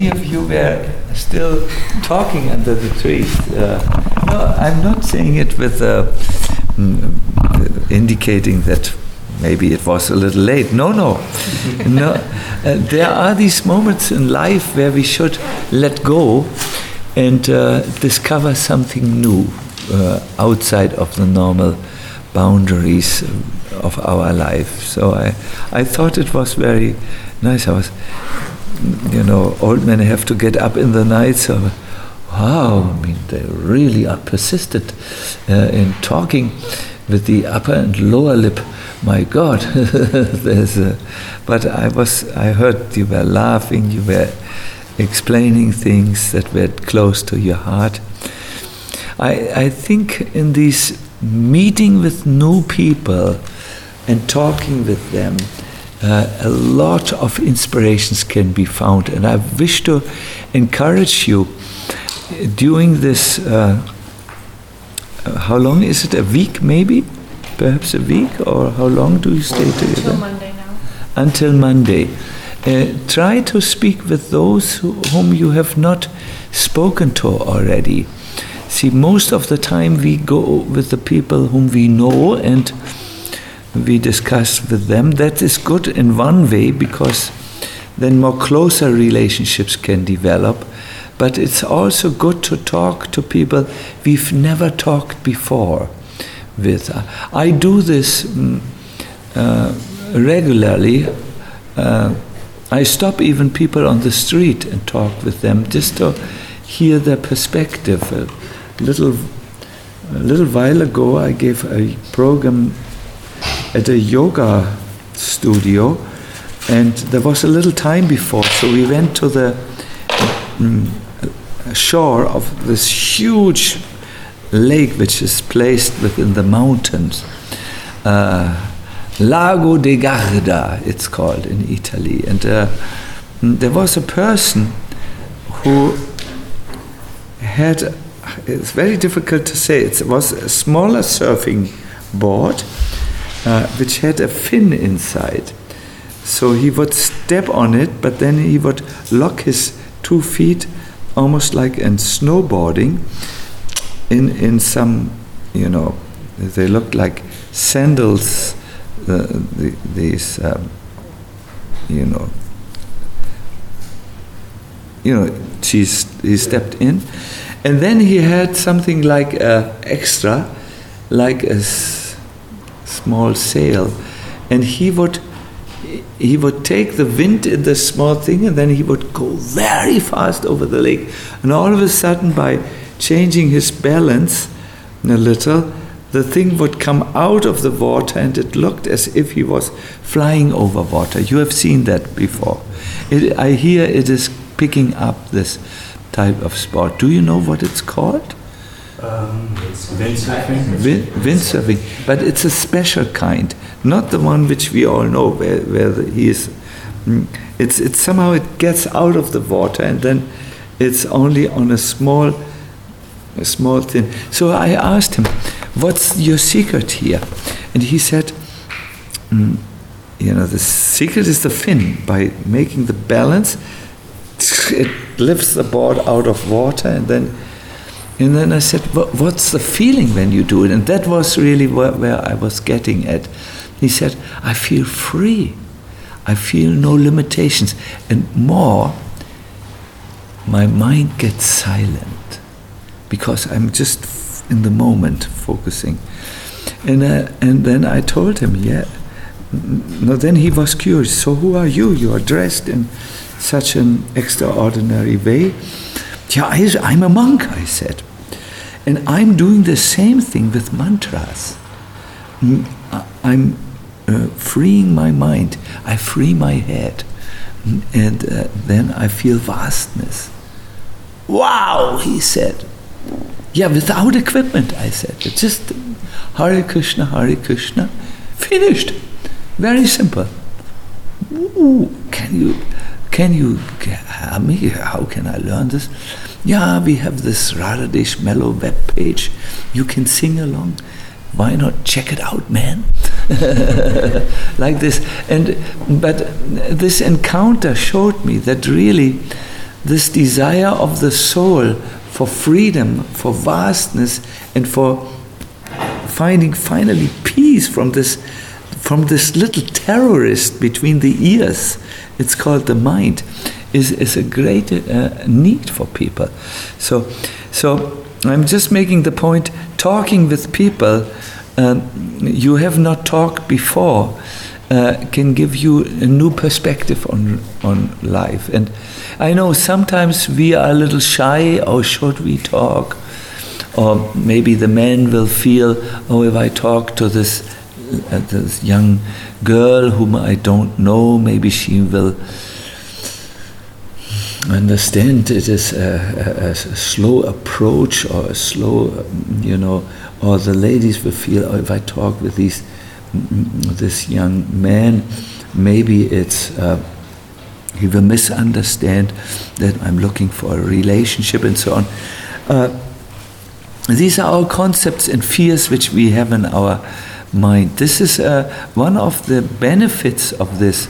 If you were still talking under the trees, no, I'm not saying it with indicating that maybe it was a little late. No. There are these moments in life where we should let go and discover something new outside of the normal boundaries of our life. So I thought it was very nice. I was, old men have to get up in the night, so wow, I mean, they really are persistent in talking with the upper and lower lip. My God, but I heard you were laughing, you were explaining things that were close to your heart. I think in these meeting with new people and talking with them, a lot of inspirations can be found, and I wish to encourage you during this, how long is it, a week maybe? Perhaps a week, or how long do you stay together? Until Monday now. Until Monday. Try to speak with those whom you have not spoken to already. See, most of the time we go with the people whom we know and we discuss with them. That is good in one way, because then more closer relationships can develop. But it's also good to talk to people we've never talked before with. I do this regularly. I stop even people on the street and talk with them just to hear their perspective. A little while ago, I gave a program at a yoga studio, and there was a little time before, so we went to the shore of this huge lake which is placed within the mountains. Lago di Garda, it's called in Italy. And there was a person who had, it's very difficult to say, it was a smaller surfing board which had a fin inside. So he would step on it, but then he would lock his 2 feet almost like in snowboarding in some, they looked like sandals, these, he stepped in, and then he had something like extra, like a small sail, and he would take the wind in the small thing, and then he would go very fast over the lake, and all of a sudden, by changing his balance a little, the thing would come out of the water, and it looked as if he was flying over water. You have seen that before. I hear it is picking up this type of sport. Do you know what it's called? Windsurfing. Windsurfing, but it's a special kind, not the one which we all know, where he is. It's somehow it gets out of the water, and then it's only on a small thing. So I asked him, "What's your secret here?" And he said, "The secret is the fin. By making the balance, it lifts the board out of water, and then I said, what's the feeling when you do it?" And that was really where I was getting at. He said, "I feel free. I feel no limitations. And more, my mind gets silent because I'm just in the moment focusing." And then I told him, then he was curious. "So who are you? You are dressed in such an extraordinary way." I'm a monk," I said. "And I'm doing the same thing with mantras. I'm freeing my mind. I free my head. And then I feel vastness." "Wow," he said. "Without equipment," I said. It's just Hare Krishna, finished. Very simple. "Ooh, can you help me? How can I learn this?" "We have this Radhadesh Mellow web page. You can sing along. Why not check it out, man?" Like this. But this encounter showed me that really this desire of the soul for freedom, for vastness, and for finding finally peace from this little terrorist between the ears. It's called the mind. Is a great need for people. So I'm just making the point. Talking with people you have not talked before can give you a new perspective on life. And I know sometimes we are a little shy. Oh, should we talk? Or maybe the man will feel, oh, if I talk to this young girl whom I don't know, maybe she will understand it is a slow approach, or a slow, or the ladies will feel, oh, if I talk with this young man, maybe he will misunderstand that I'm looking for a relationship and so on. These are all concepts and fears which we have in our mind. This is one of the benefits of this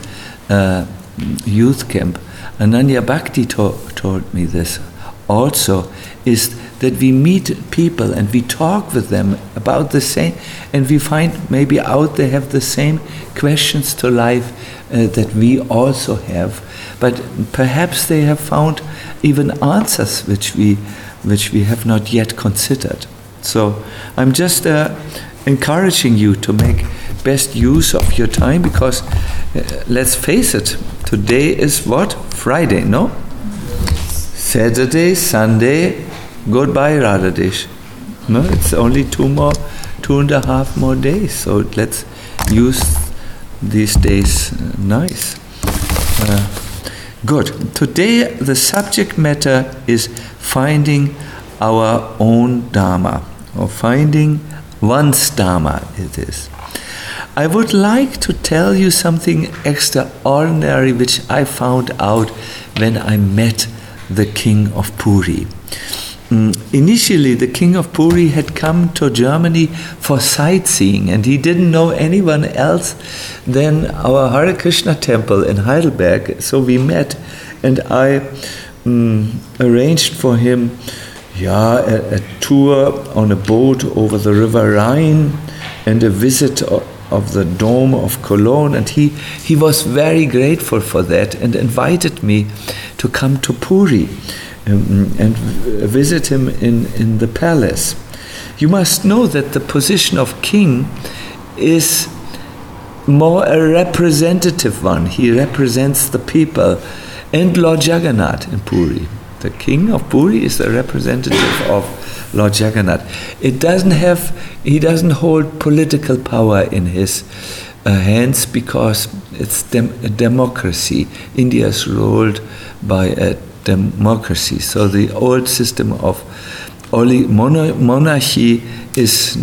youth camp. Ananya Bhakti told me this also, is that we meet people and we talk with them about the same, and we find maybe out they have the same questions to life that we also have, but perhaps they have found even answers which we have not yet considered. So I'm just encouraging you to make best use of your time, because let's face it, today is what? Friday, no? Saturday, Sunday, goodbye Radhadesh. No, it's only 2.5 more days. So let's use these days nice. Good. Today the subject matter is finding our own Dharma, or finding one's Dharma it is. I would like to tell you something extraordinary which I found out when I met the king of Puri. Initially, the king of Puri had come to Germany for sightseeing, and he didn't know anyone else than our Hare Krishna temple in Heidelberg. So we met, and I arranged for him a tour on a boat over the River Rhine and a visit of the Dome of Cologne, and he was very grateful for that and invited me to come to Puri and visit him in the palace. You must know that the position of king is more a representative one. He represents the people, and Lord Jagannath in Puri. The king of Puri is the representative of Lord Jagannath. He doesn't hold political power in his hands, because it's a democracy. India is ruled by a democracy. So the old system of monarchy is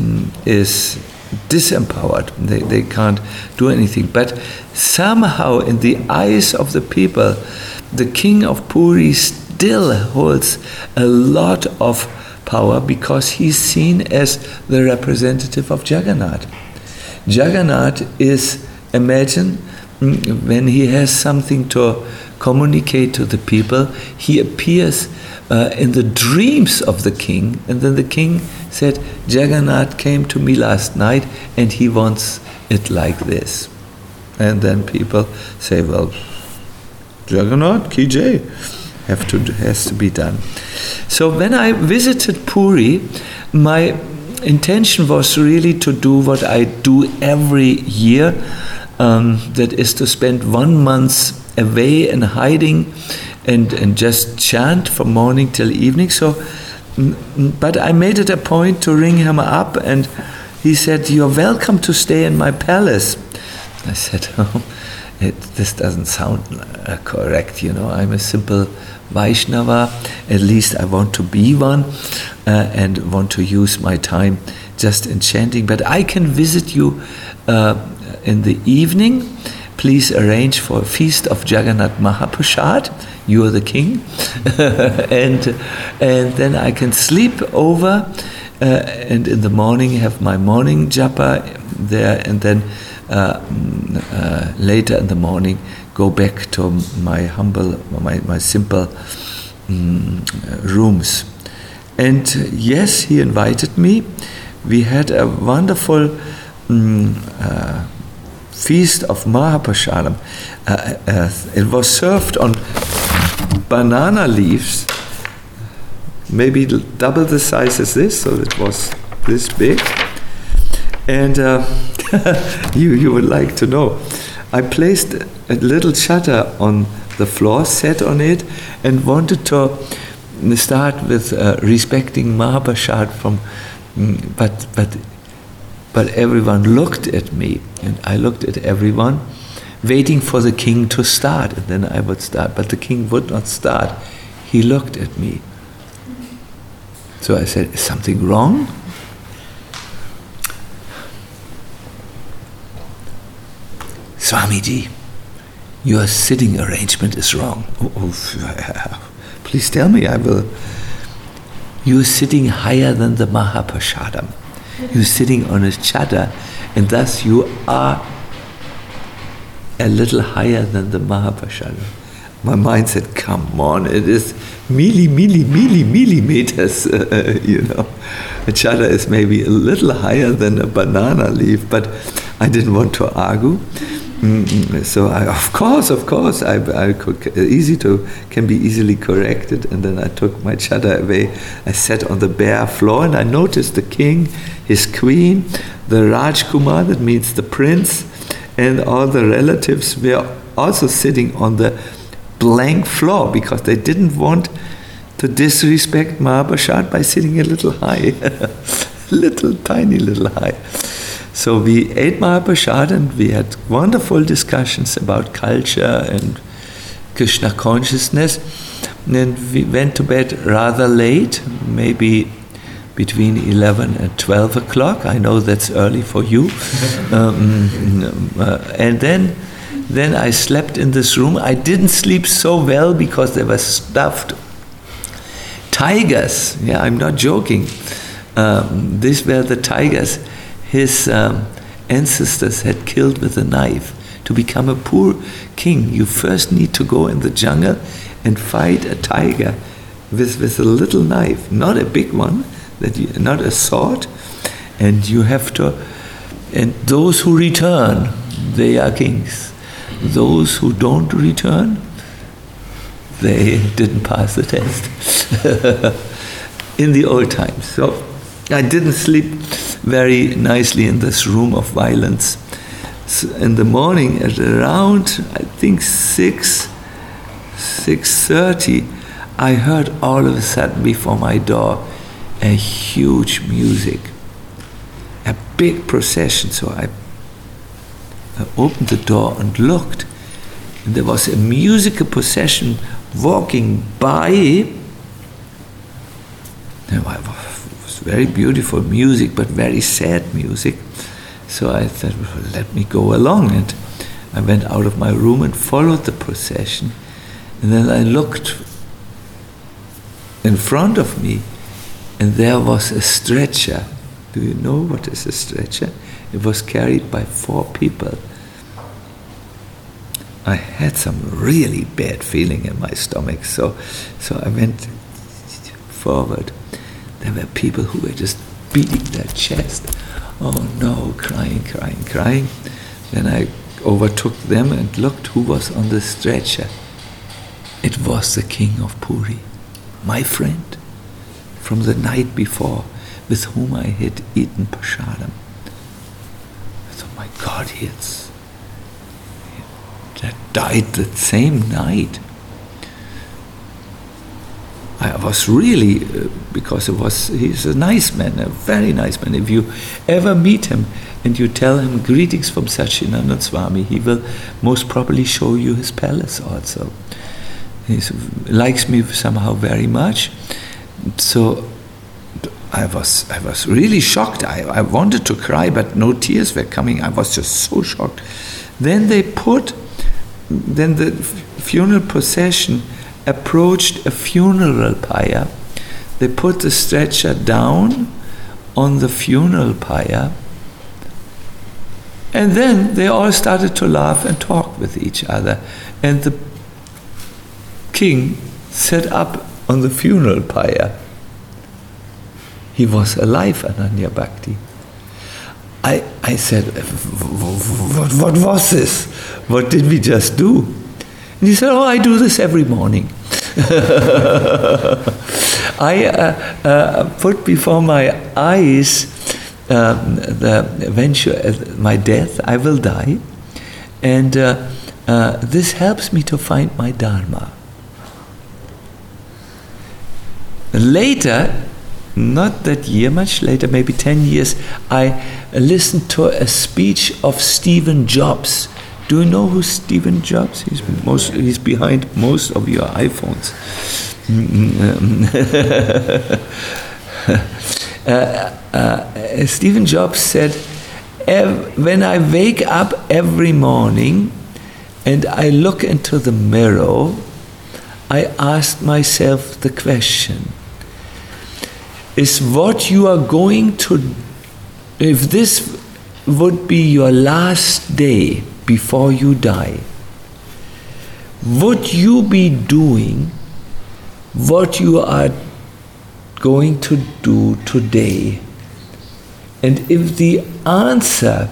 disempowered. They can't do anything. But somehow, in the eyes of the people, the king of Puri still holds a lot of power, because he's seen as the representative of Jagannath. Jagannath is, imagine, when he has something to communicate to the people, he appears in the dreams of the king, and then the king said, Jagannath came to me last night and he wants it like this. And then people say, well, Jagannath, ki jai, has to be done. So when I visited Puri, my intention was really to do what I do every year, that is to spend 1 month away and hiding and just chant from morning till evening. So, but I made it a point to ring him up, and he said, you're welcome to stay in my palace. I said, oh, this doesn't sound correct, I'm a simple Vaishnava, at least I want to be one, and want to use my time just in chanting, but I can visit you in the evening. Please arrange for a feast of Jagannath Mahaprasad, you are the king, and then I can sleep over, and in the morning have my morning japa there, and then later in the morning go back to my simple rooms. And yes, he invited me. We had a wonderful feast of Mahaprasadam. It was served on banana leaves, maybe double the size as this, so it was this big. And you would like to know. I placed a little chatta on the floor, sat on it, and wanted to start with respecting Mahaprasad from, but everyone looked at me, and I looked at everyone, waiting for the king to start, and then I would start. But the king would not start. He looked at me. So I said, "Is something wrong?" "Swamiji, your sitting arrangement is wrong." "Please tell me, I will." "You are sitting higher than the Mahaprasadam. You're sitting on a chatta, and thus you are a little higher than the Mahaprasadam." My mind said, "Come on, it is millimeters, you know. A chatta is maybe a little higher than a banana leaf," but I didn't want to argue. So of course, I could can be easily corrected, and then I took my chatta away. I sat on the bare floor, and I noticed the king, his queen, the Rajkumar, that means the prince, and all the relatives were also sitting on the blank floor because they didn't want to disrespect Mahaprasad by sitting a little high, tiny little high. So we ate Mahaprasad, and we had wonderful discussions about culture and Krishna consciousness. And then we went to bed rather late, maybe between 11 and 12 o'clock. I know that's early for you. And then I slept in this room. I didn't sleep so well because there were stuffed tigers. Yeah, I'm not joking. These were the tigers his ancestors had killed with a knife. To become a poor king, you first need to go in the jungle and fight a tiger with a little knife, not a big one, not a sword, and you have to. And those who return, they are kings. Those who don't return, they didn't pass the test. In the old times. So I didn't sleep very nicely in this room of violence. So in the morning, at around, I think 6:30, I heard all of a sudden before my door a huge music, a big procession. So I opened the door and looked, and there was a musical procession walking by. It was very beautiful music, but very sad music. So I thought, well, let me go along. And I went out of my room and followed the procession. And then I looked in front of me, and there was a stretcher. Do you know what is a stretcher? It was carried by 4 people. I had some really bad feeling in my stomach, so I went forward. There were people who were just beating their chest. Oh no, crying. Then I overtook them and looked who was on the stretcher. It was the king of Puri, my friend, from the night before, with whom I had eaten prasadam. I thought, my God, he died that same night. I was really, because he's a nice man, a very nice man. If you ever meet him and you tell him greetings from Satchidananda Swami, he will most probably show you his palace also. He likes me somehow very much. So I was really shocked. I wanted to cry, but no tears were coming. I was just so shocked. Then the funeral procession approached a funeral pyre. They put the stretcher down on the funeral pyre, and then they all started to laugh and talk with each other. And the king set up on the funeral pyre. He was alive, Ananya Bhakti. I said, what was this? What did we just do? And he said, I do this every morning. I put before my eyes my death. I will die. And this helps me to find my Dharma. Later, not that year, much later, maybe 10 years, I listened to a speech of Stephen Jobs. Do you know who Stephen Jobs is? He's behind most of your iPhones. Stephen Jobs said, when I wake up every morning and I look into the mirror, I ask myself the question, is what you are going to, if this would be your last day before you die, would you be doing what you are going to do today? And if the answer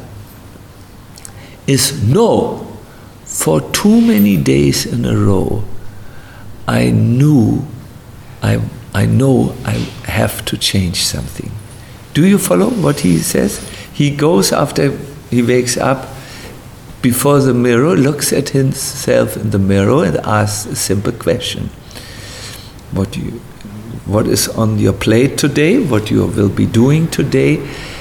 is no, for too many days in a row, I know I have to change something. Do you follow what he says? He goes after he wakes up before the mirror, looks at himself in the mirror and asks a simple question. What is on your plate today? What you will be doing today?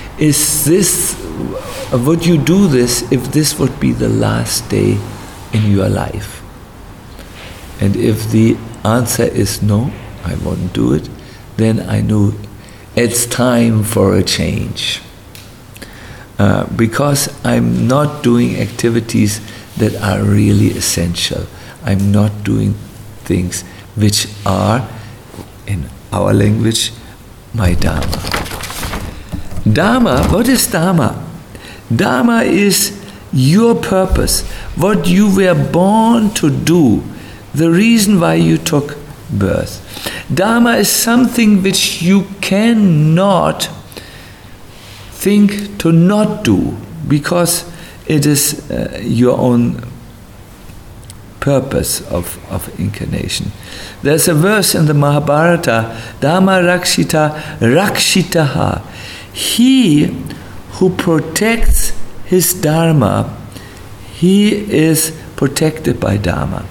Would you do this if this would be the last day in your life? And if the answer is no, I won't do it, then I know it's time for a change. Because I'm not doing activities that are really essential. I'm not doing things which are, in our language, my Dharma. Dharma, what is Dharma? Dharma is your purpose, what you were born to do, the reason why you took birth. Dharma is something which you cannot think to not do, because it is your own purpose of incarnation. There's a verse in the Mahabharata, Dharma Rakshita Rakshitaha. He who protects his Dharma, he is protected by Dharma.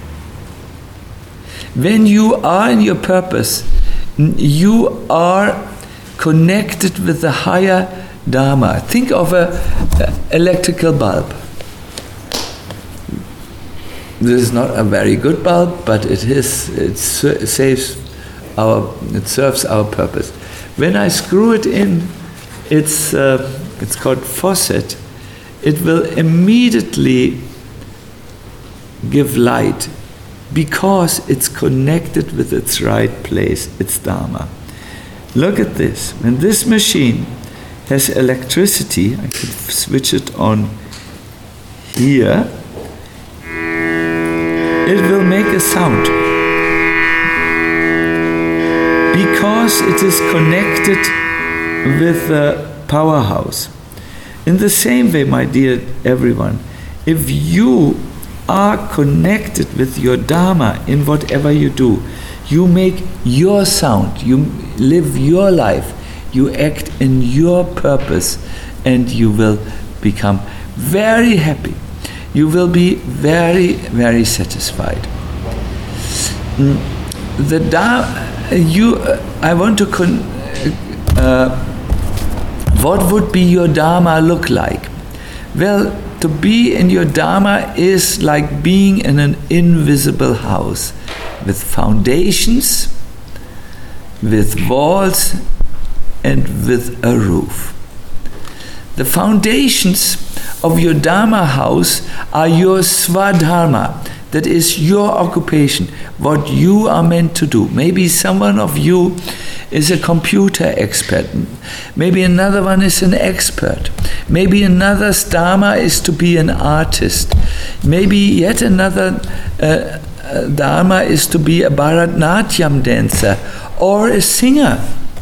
When you are in your purpose, you are connected with the higher Dharma. Think of an electrical bulb. This is not a very good bulb, but it serves our purpose. When I screw it in, it's called faucet. It will immediately give light, because it's connected with its right place, its Dharma. Look at this. When this machine has electricity, I can switch it on here, it will make a sound. Because it is connected with the powerhouse. In the same way, my dear everyone, if you are connected with your Dharma in whatever you do, you make your sound, you live your life, you act in your purpose, and you will become very happy. You will be very, very satisfied. What would be your Dharma look like? Well, to be in your Dharma is like being in an invisible house with foundations, with walls, and with a roof. The foundations of your Dharma house are your Swadharma, that is your occupation, what you are meant to do. Maybe someone of you is a computer expert. Maybe another one is an expert. Maybe another's Dharma is to be an artist. Maybe yet another Dharma is to be a Bharatnatyam dancer, or a singer,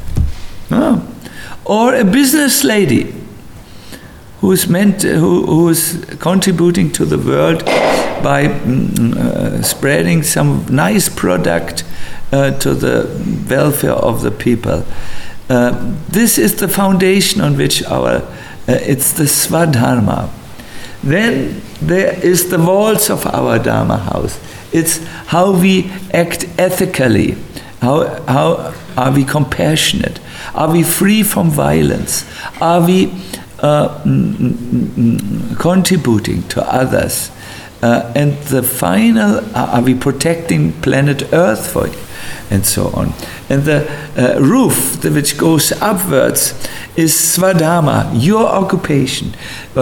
or a business lady who's contributing to the world by spreading some nice product to the welfare of the people. This is the foundation on which it's the Swadharma. Then there is the walls of our Dharma house. It's how we act ethically. How are we compassionate? Are we free from violence? Are we contributing to others? And the final, are we protecting planet Earth for it? And so on. And the roof which goes upwards is Swadharma, your occupation.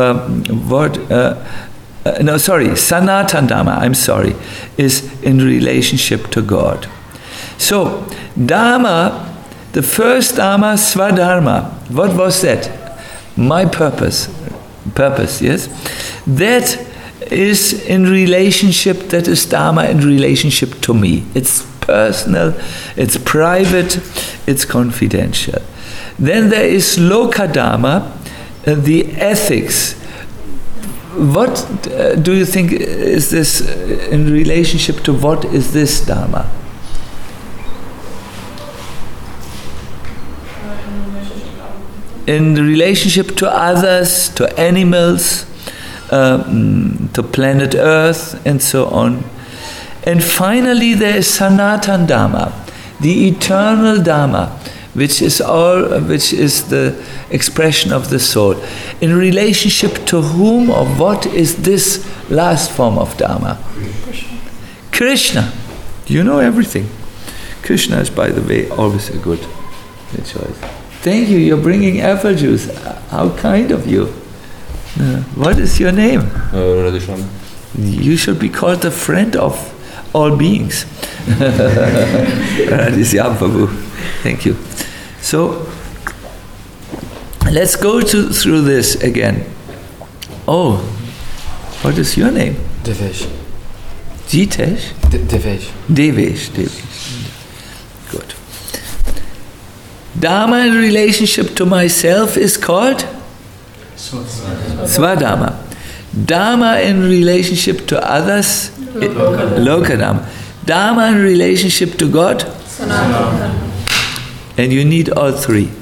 Sanatan Dharma, is in relationship to God. So, Dharma, the first Dharma, Swadharma, what was that? My purpose, yes? That is in relationship, that is Dharma in relationship to me. It's personal, it's private, it's confidential. Then there is Loka Dharma, the ethics. What do you think is this in relationship to what is this Dharma? In relationship to others, to animals, to planet Earth, and so on. And finally, there is Sanatan Dharma, the eternal Dharma, which is the expression of the soul. In relationship to whom or what is this last form of Dharma? Krishna. You know everything. Krishna is, by the way, always a good choice. Thank you. You're bringing apple juice. How kind of you. What is your name? Radisham. You should be called the friend of all beings. Radisham Prabhu. Thank you. So, let's go through this again. Oh, what is your name? Devesh. Jitesh? Devesh. Devesh. Good. Dharma in relationship to myself is called? Swadharma. Dharma in relationship to others? Lokadharma. Dharma in relationship to God? Sanatana. And you need all three.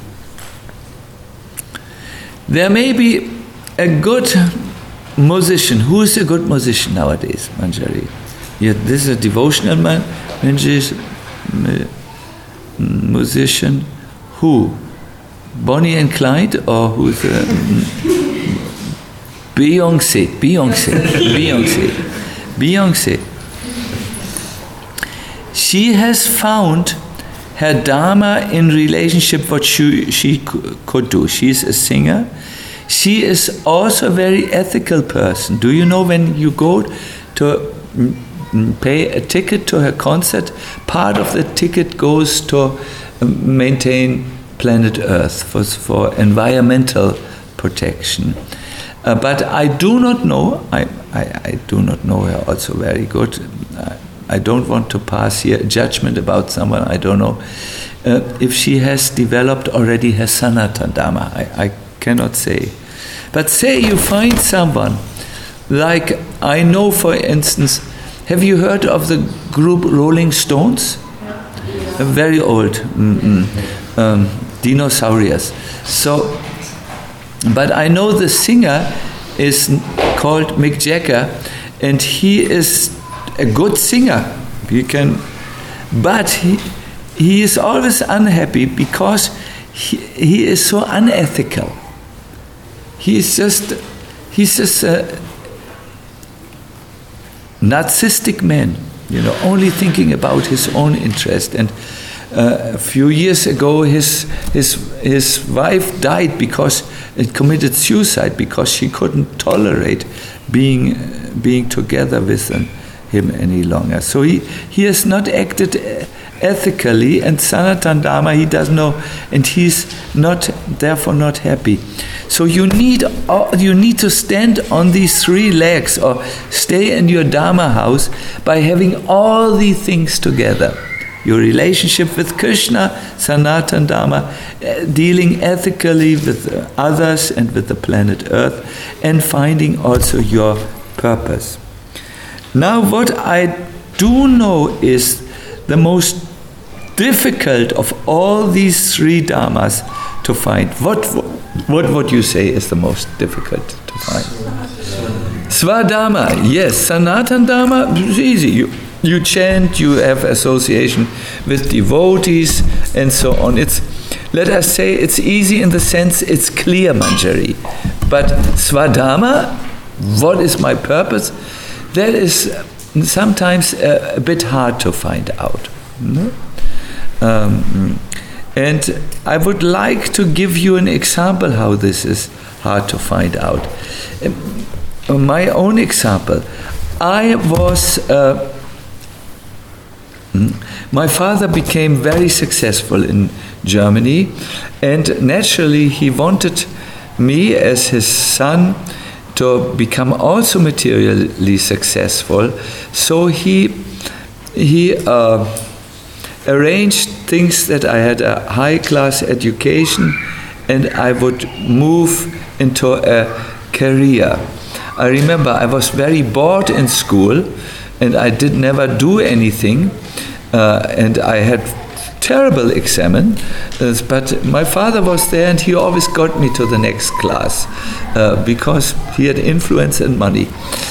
There may be a good musician. Who is a good musician nowadays, Manjari? Yeah, this is a devotional musician. Who? Bonnie and Clyde, or who's Beyonce. She has found her Dharma in relationship what she could do. She's a singer. She is also a very ethical person. Do you know when you go to pay a ticket to her concert, part of the ticket goes to maintain planet Earth for environmental protection. But I do not know, I do not know her also very good. I don't want to pass here a judgment about someone. I don't know if she has developed already her Sanatana Dharma. I cannot say. But say you find someone, like I know, for instance, have you heard of the group Rolling Stones? Very old, dinosaurs. So, but I know the singer is called Mick Jagger, and he is a good singer. But he is always unhappy because he is so unethical. He's just a narcissistic man, only thinking about his own interest. And a few years ago, his wife died because it committed suicide because she couldn't tolerate being together with him any longer. So he has not acted ethically, and Sanatana Dharma he doesn't know, and he's therefore not happy. So you need to stand on these three legs, or stay in your Dharma house by having all these things together. Your relationship with Krishna, Sanatana Dharma, dealing ethically with others and with the planet Earth, and finding also your purpose. Now what I do know is the most difficult of all these three dharmas to find. What would you say is the most difficult to find? Swadharma, yes. Sanatana Dharma is easy. You chant, you have association with devotees, and so on. Let us say it's easy in the sense it's clear, Manjari. But Swadharma, what is my purpose? That is sometimes a bit hard to find out. And I would like to give you an example how this is hard to find out. My own example. I was... my father became very successful in Germany, and naturally he wanted me as his son to become also materially successful. So he arranged things that I had a high-class education and I would move into a career. I remember I was very bored in school and I did never do anything. And I had terrible exams, but my father was there and he always got me to the next class because he had influence and money.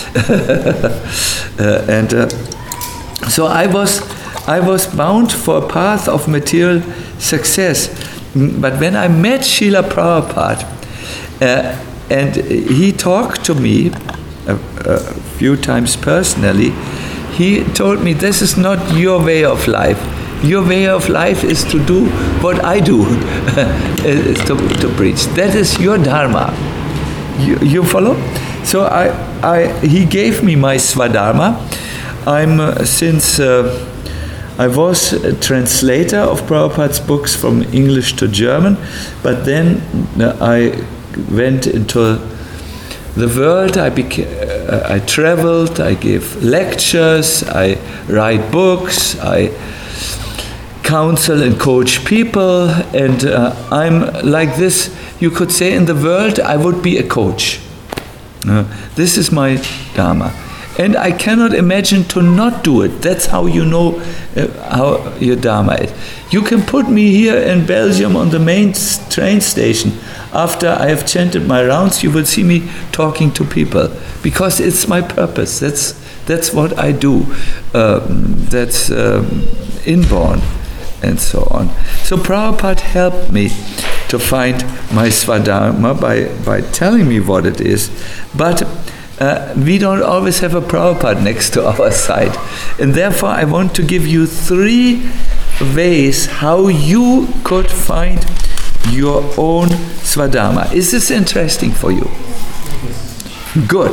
So I was bound for a path of material success. But when I met Srila Prabhupada, and he talked to me a few times personally, he told me, this is not your way of life. Your way of life is to do what I do, to preach. That is your dharma. You follow? So he gave me my Swadharma. I was a translator of Prabhupada's books from English to German, but then I went into the world. I traveled, I gave lectures, I write books, I counsel and coach people, and I'm like this, you could say in the world, I would be a coach. This is my Dharma. And I cannot imagine to not do it. That's how you know how your Dharma is. You can put me here in Belgium on the main train station. After I have chanted my rounds, you will see me talking to people, because it's my purpose. That's what I do. That's inborn, and so on. So Prabhupada helped me to find my Swadharma by telling me what it is. But we don't always have a Prabhupada next to our side. And therefore I want to give you 3 ways how you could find your own Swadharma. Is this interesting for you? Good.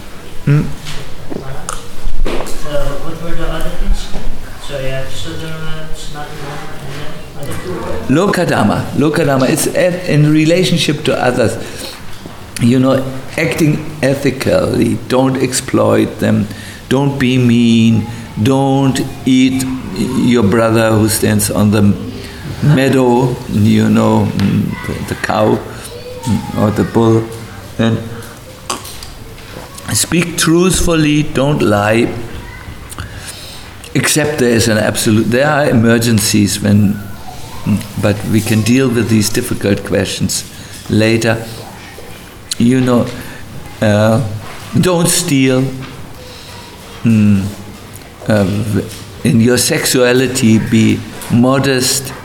What were the other things? Sorry, Swadharma, Sanatana, and the other 2? Lokadharma. It's in relationship to others. You know, acting ethically. Don't exploit them. Don't be mean. Don't eat your brother who stands on the meadow, you know, the cow or the bull. And speak truthfully, don't lie. Except there are emergencies but we can deal with these difficult questions later. You know, don't steal. In your sexuality, be modest,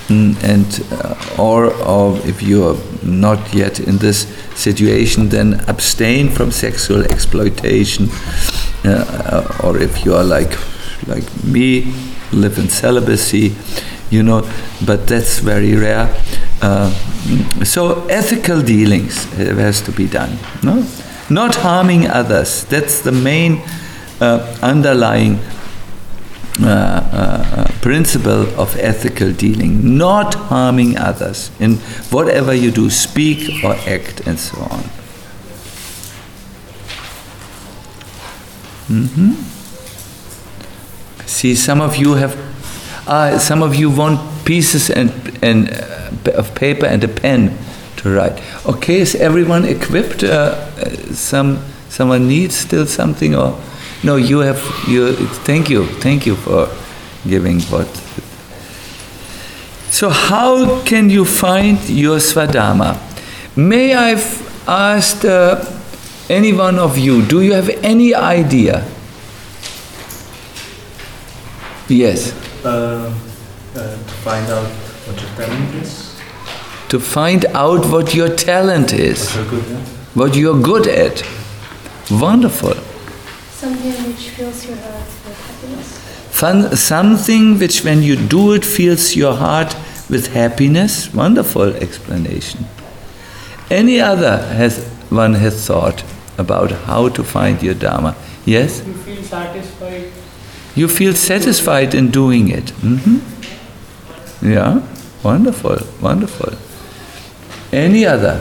or if you are not yet in this situation, then abstain from sexual exploitation. Or if you are like me, live in celibacy, you know, but that's very rare. So ethical dealings has to be done, no? Not harming others. That's the main underlying principle of ethical dealing, not harming others in whatever you do, speak or act, and so on. See, some of you want pieces of paper and a pen to write. Okay, is everyone equipped? Someone needs still something, or no? You have. Thank you for giving what. So, how can you find your Swadharma? May I ask any one of you? Do you have any idea? Yes. To find out what your talent is. To find out what your talent is. What you're good at. What you're good at. Wonderful. Something which fills your heart with happiness. Something which, when you do it, fills your heart with happiness. Wonderful explanation. Any other one has thought about how to find your Dharma? Yes? You feel satisfied. You feel satisfied in doing it. Yeah, wonderful, wonderful. Any other?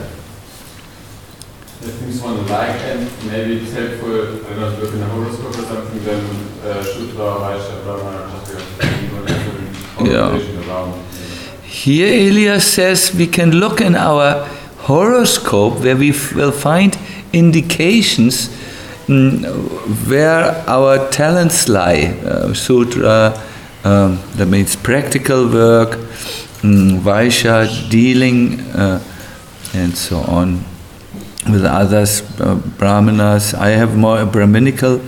If things one like and maybe it's helpful, I don't know, look in a horoscope or something, then Shudra, Vaishya, Brahma, conversation around. Here Elias says we can look in our horoscope where we will find indications where our talents lie. Sutra, that means practical work, Vaishya, dealing, and so on with others, Brahmanas. I have more Brahminical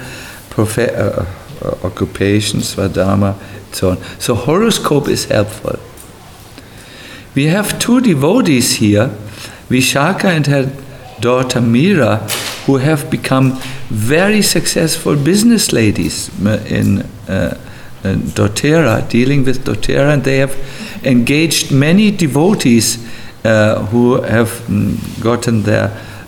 occupations, Swadharma, and so on. So horoscope is helpful. We have two devotees here, Vishaka and her daughter Meera, who have become very successful business ladies in doTERRA, dealing with doTERRA, and they have engaged many devotees who have gotten their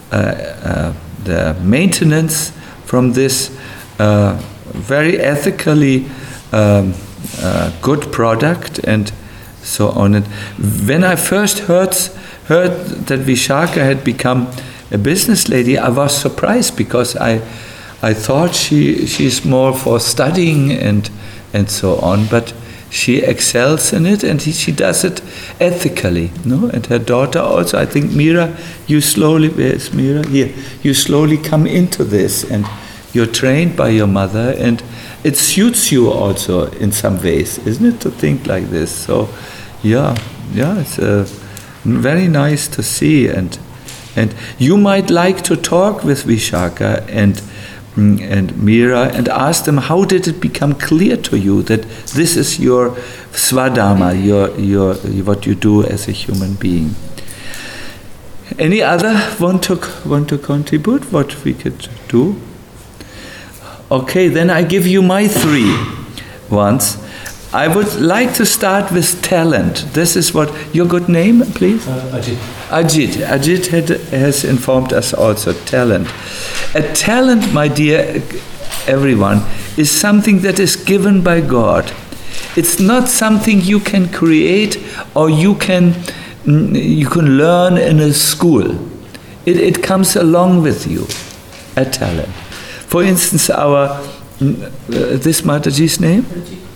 maintenance from this very ethically good product and so on. And when I first heard that Vishaka had become a business lady, I was surprised because I thought she's more for studying and so on, but she excels in it and she does it ethically, no? And her daughter also, I think Meera, where is Meera? Here. You slowly come into this and you're trained by your mother and it suits you also in some ways, isn't it, to think like this? So, yeah, it's very nice to see and you might like to talk with Vishaka and Meera and ask them, how did it become clear to you that this is your Swadharma, your what you do as a human being? Any other want to contribute what we could do? Okay, then I give you my 3 ones. I would like to start with talent. This is what your good name, please. Ajit. Ajit has informed us also. Talent. A talent, my dear everyone, is something that is given by God. It's not something you can create or you can learn in a school. It comes along with you. A talent. For instance, this Mataji's name?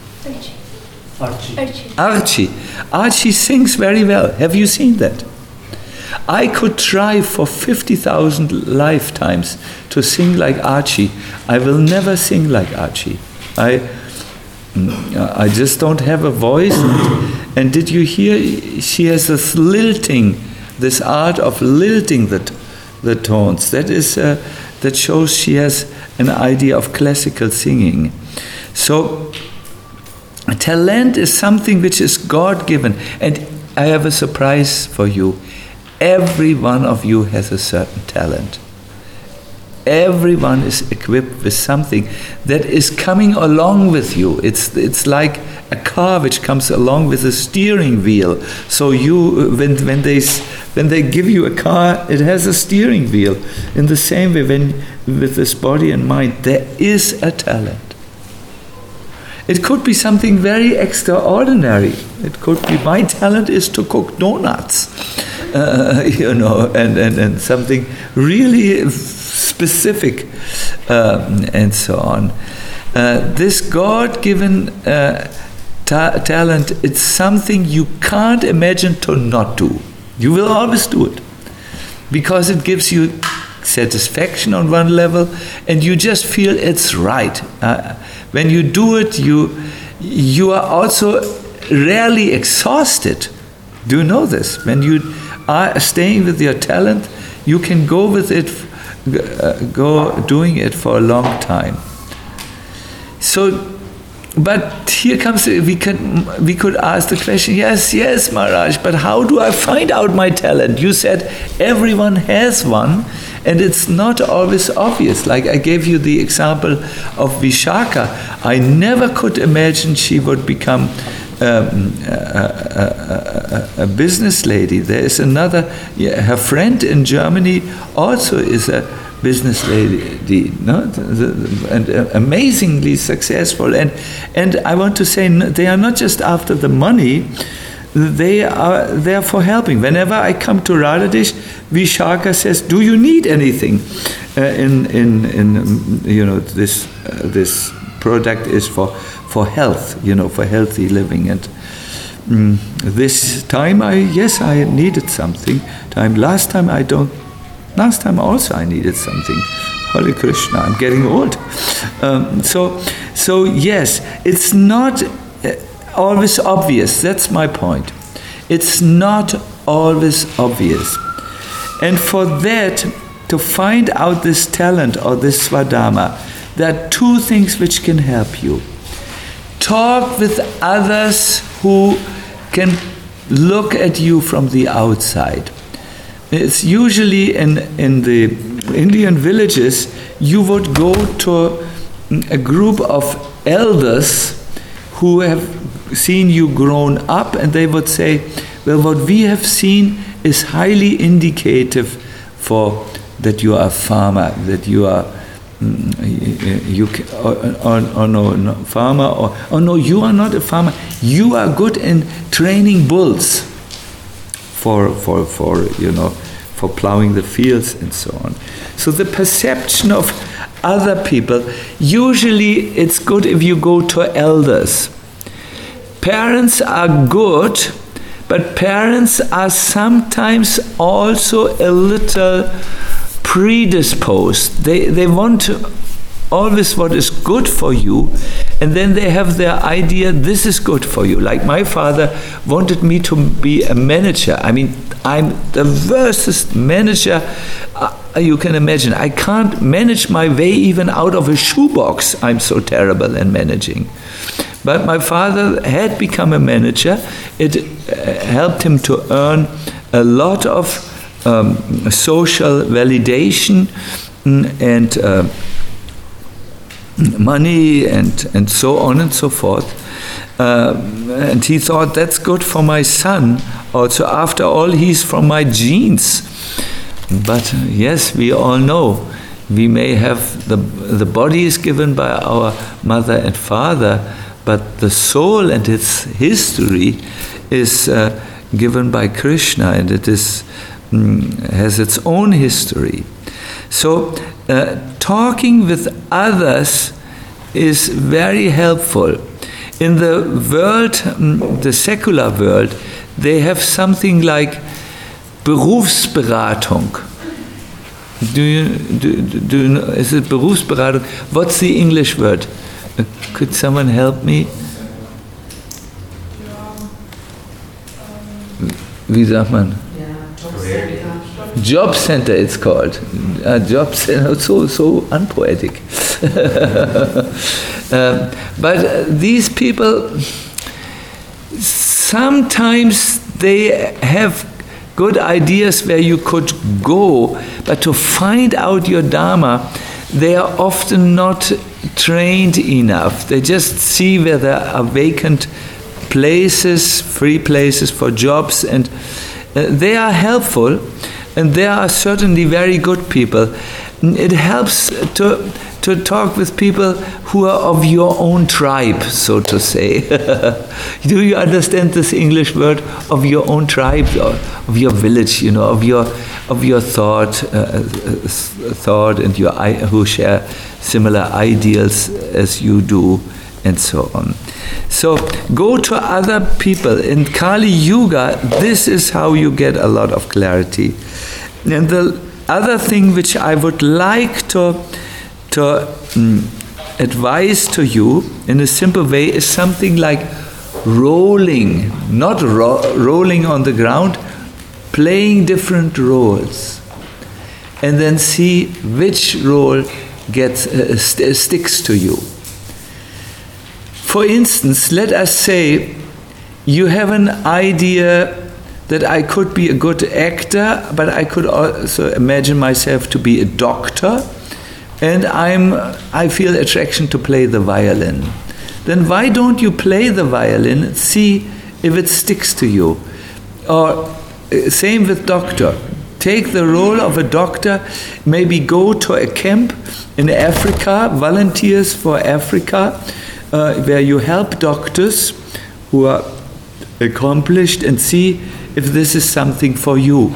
Archie sings very well. Have you seen that? I could try for 50,000 lifetimes to sing like Archie. I will never sing like Archie. I just don't have a voice. And did you hear? She has this art of lilting the tones. That shows she has an idea of classical singing. So, talent is something which is God-given. And I have a surprise for you. Every one of you has a certain talent. Everyone is equipped with something that is coming along with you. It's like a car which comes along with a steering wheel. So when they give you a car, it has a steering wheel. In the same way, with this body and mind, there is a talent. It could be something very extraordinary. It could be my talent is to cook donuts, and something really specific, and so on. This God-given talent, it's something you can't imagine to not do. You will always do it because it gives you satisfaction on one level, and you just feel it's right. When you do it, you are also rarely exhausted. Do you know this? When you are staying with your talent, you can go with it, go doing it for a long time. So, but here comes, we could ask the question, yes, Maharaj, but how do I find out my talent? You said everyone has one, and it's not always obvious. Like I gave you the example of Vishaka. I never could imagine she would become a business lady. There is another, her friend in Germany also is a business lady, no? And amazingly successful. And I want to say, they are not just after the money, they are there for helping. Whenever I come to Radhadesh, Vishaka says, "Do you need anything?" This product is for health, for healthy living. And this time, I needed something. Last time also I needed something. Hare Krishna, I'm getting old. So yes, it's not always obvious. That's my point. It's not always obvious. And for that, to find out this talent or this Svadharma, there are two things which can help you. Talk with others who can look at you from the outside. It's usually in the Indian villages, you would go to a group of elders who have seen you grown up, and they would say, well, what we have seen is highly indicative for that you are a farmer, that you are farmer, or no, you are not a farmer. You are good in training bulls for plowing the fields and so on. So the perception of other people, usually it's good if you go to elders. Parents are good, but parents are sometimes also a little predisposed. They want always what is good for you, and then they have their idea, this is good for you. Like my father wanted me to be a manager. I mean, I'm the worstest manager you can imagine. I can't manage my way even out of a shoebox. I'm so terrible in managing. But my father had become a manager. It helped him to earn a lot of social validation and money and so on and so forth. And he thought, that's good for my son. Also, after all, he's from my genes. But yes, we all know, we may have, the body is given by our mother and father, but the soul and its history is given by Krishna, and it is has its own history. So talking with others is very helpful. In the world, the secular world, they have something like Berufsberatung. Do you know, is it Berufsberatung? What's the English word? Could someone help me? Wie sagt man? Job center, it's called. Job center, so unpoetic. But these people, sometimes they have good ideas where you could go, but to find out your Dharma, they are often not trained enough. They just see where there are vacant places, free places for jobs, and they are helpful, and they are certainly very good people. It helps to to talk with people who are of your own tribe, so to say. Do you understand this English word, of your own tribe, of your village, of your thought and who share similar ideals as you do, and so on. So go to other people. In Kali Yuga, this is how you get a lot of clarity. And the other thing which I would like to advise to you in a simple way is something like rolling, not rolling on the ground, playing different roles, and then see which role sticks to you. For instance, let us say you have an idea that I could be a good actor, but I could also imagine myself to be a doctor, and I feel attraction to play the violin. Then why don't you play the violin and see if it sticks to you? Or same with doctor. Take the role of a doctor, maybe go to a camp in Africa, volunteers for Africa, where you help doctors who are accomplished, and see if this is something for you.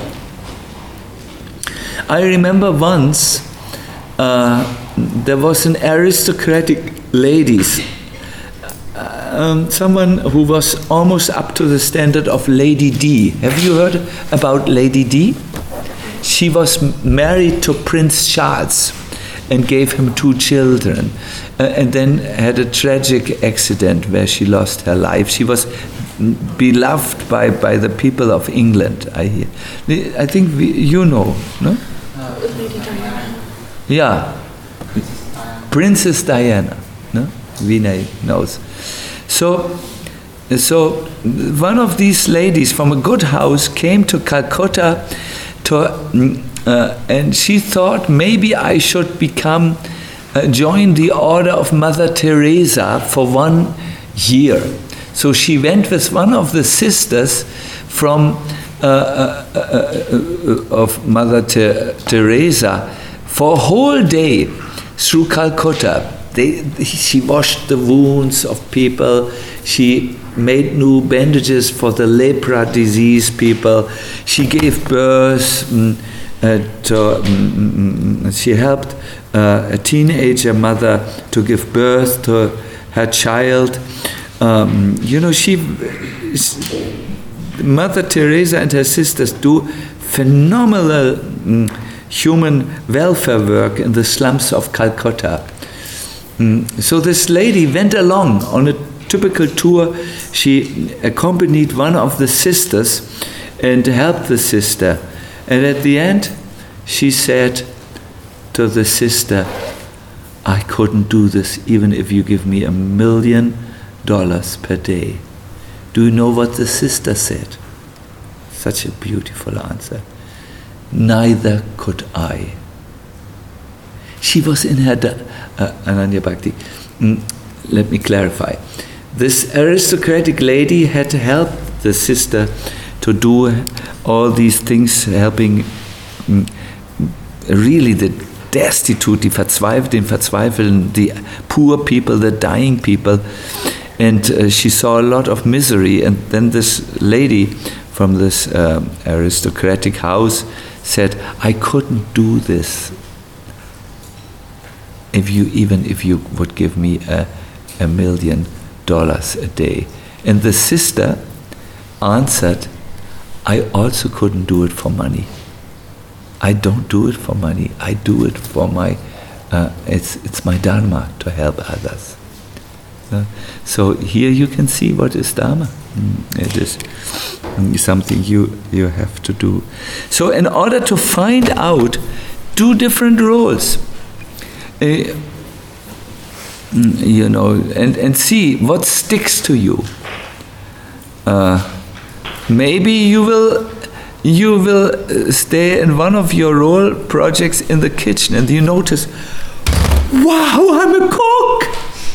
I remember once there was an aristocratic lady, someone who was almost up to the standard of Lady D. Have you heard about Lady D? She was married to Prince Charles and gave him 2 children, and then had a tragic accident where she lost her life. She was beloved by the people of England, I hear. I think you know, no? Lady Diana. Yeah. Princess Diana, no? Vinay knows. So one of these ladies from a good house came to Calcutta and she thought maybe I should join the order of Mother Teresa for 1 year. So she went with one of the sisters from of Mother Teresa for a whole day through Calcutta. She washed the wounds of people. She made new bandages for the lepra disease people. She gave birth she helped a teenager mother to give birth to her child. Mother Teresa and her sisters do phenomenal human welfare work in the slums of Calcutta. So this lady went along on a typical tour. She accompanied one of the sisters and helped the sister. And at the end, she said to the sister, I couldn't do this even if you give me $1 million per day. Do you know what the sister said? Such a beautiful answer. Neither could I. She was in her Ananya Bhakti. Let me clarify. This aristocratic lady had helped the sister to do all these things, helping really the destitute, die Verzweifelten, the poor people, the dying people. And she saw a lot of misery. And then this lady from this aristocratic house said, I couldn't do this if you would give me $1 million a day. And the sister answered, I also couldn't do it for money. I don't do it for money. I do it for my, it's my dharma to help others. So here you can see what is dharma. It is something you have to do. So in order to find out 2 different roles, and see what sticks to you. Maybe you will stay in one of your role projects in the kitchen, and you notice, wow, I'm a cook.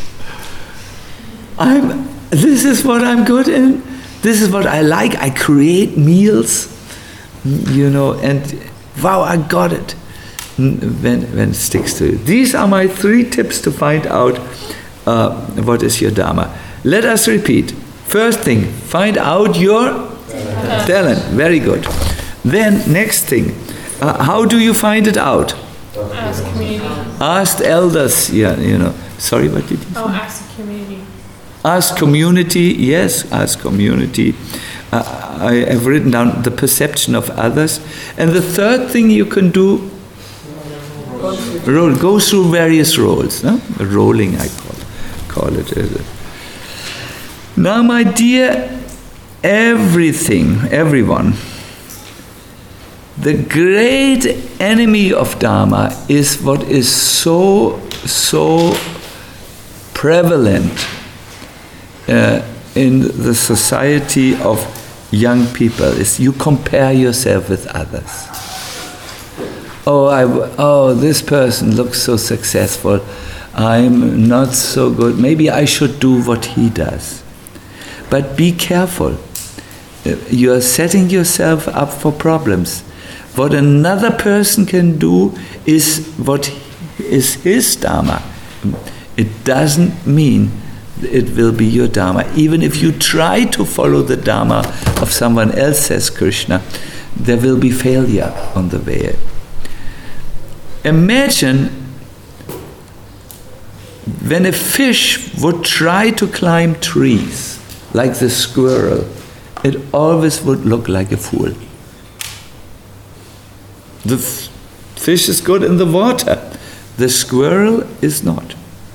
This is what I'm good in. This is what I like. I create meals, and wow, I got it. when it sticks to you. These are my 3 tips to find out what is your Dharma. Let us repeat. First thing, find out your talent. Very good. Then next thing, how do you find it out? Ask community. Ask elders. Yeah, Sorry, what did you say? Ask the community. Ask community. Yes, ask community. I have written down the perception of others. And the third thing you can do, go through various roles. No? Rolling, I call it. Now, my dear, everyone, the great enemy of Dharma is what is so prevalent in the society of young people, is you compare yourself with others. Oh, this person looks so successful. I'm not so good. Maybe I should do what he does. But be careful. You are setting yourself up for problems. What another person can do is what is his Dharma. It doesn't mean it will be your Dharma. Even if you try to follow the Dharma of someone else, says Krishna, there will be failure on the way. Imagine when a fish would try to climb trees, like the squirrel, it always would look like a fool. The fish is good in the water. The squirrel is not.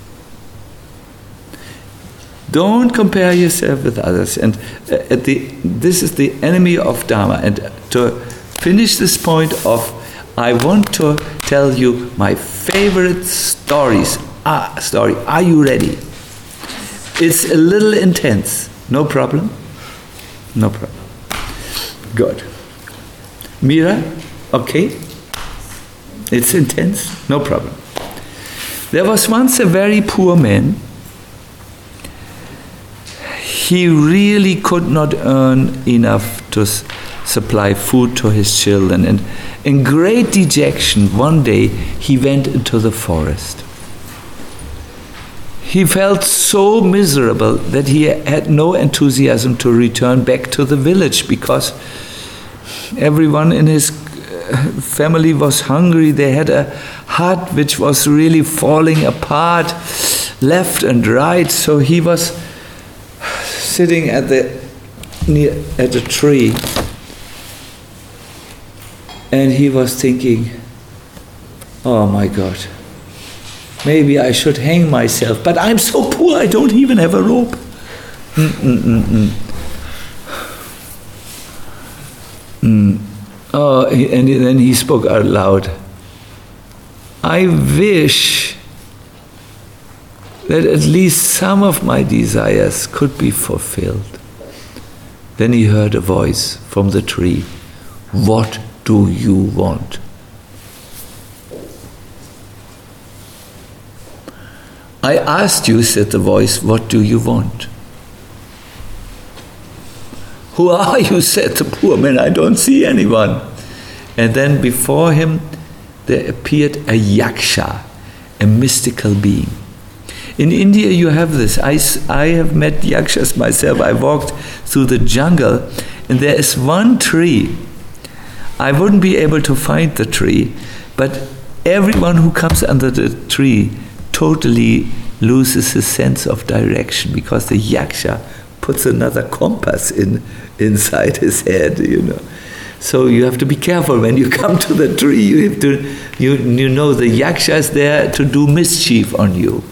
Don't compare yourself with others. And this is the enemy of Dharma. And to finish this point off, I want to tell you my favorite story. Are you ready? It's a little intense. No problem? No problem. Good. Mira, okay? It's intense? No problem. There was once a very poor man. He really could not earn enough to supply food to his children. And in great dejection, one day he went into the forest. He felt so miserable that he had no enthusiasm to return back to the village, because everyone in his family was hungry. They had a hut which was really falling apart left and right. So he was sitting at a tree, and he was thinking, oh my God, maybe I should hang myself, but I'm so poor, I don't even have a rope. Oh, and then he spoke out loud, I wish that at least some of my desires could be fulfilled. Then he heard a voice from the tree, what do you want? I asked you, said the voice, what do you want? Who are you, said the poor man, I don't see anyone. And then before him there appeared a yaksha, a mystical being. In India you have this. I have met yakshas myself. I walked through the jungle, and there is one tree. I wouldn't be able to find the tree, but everyone who comes under the tree totally loses his sense of direction, because the yaksha puts another compass inside his head, So you have to be careful when you come to the tree. You have to, you know, the yaksha is there to do mischief on you.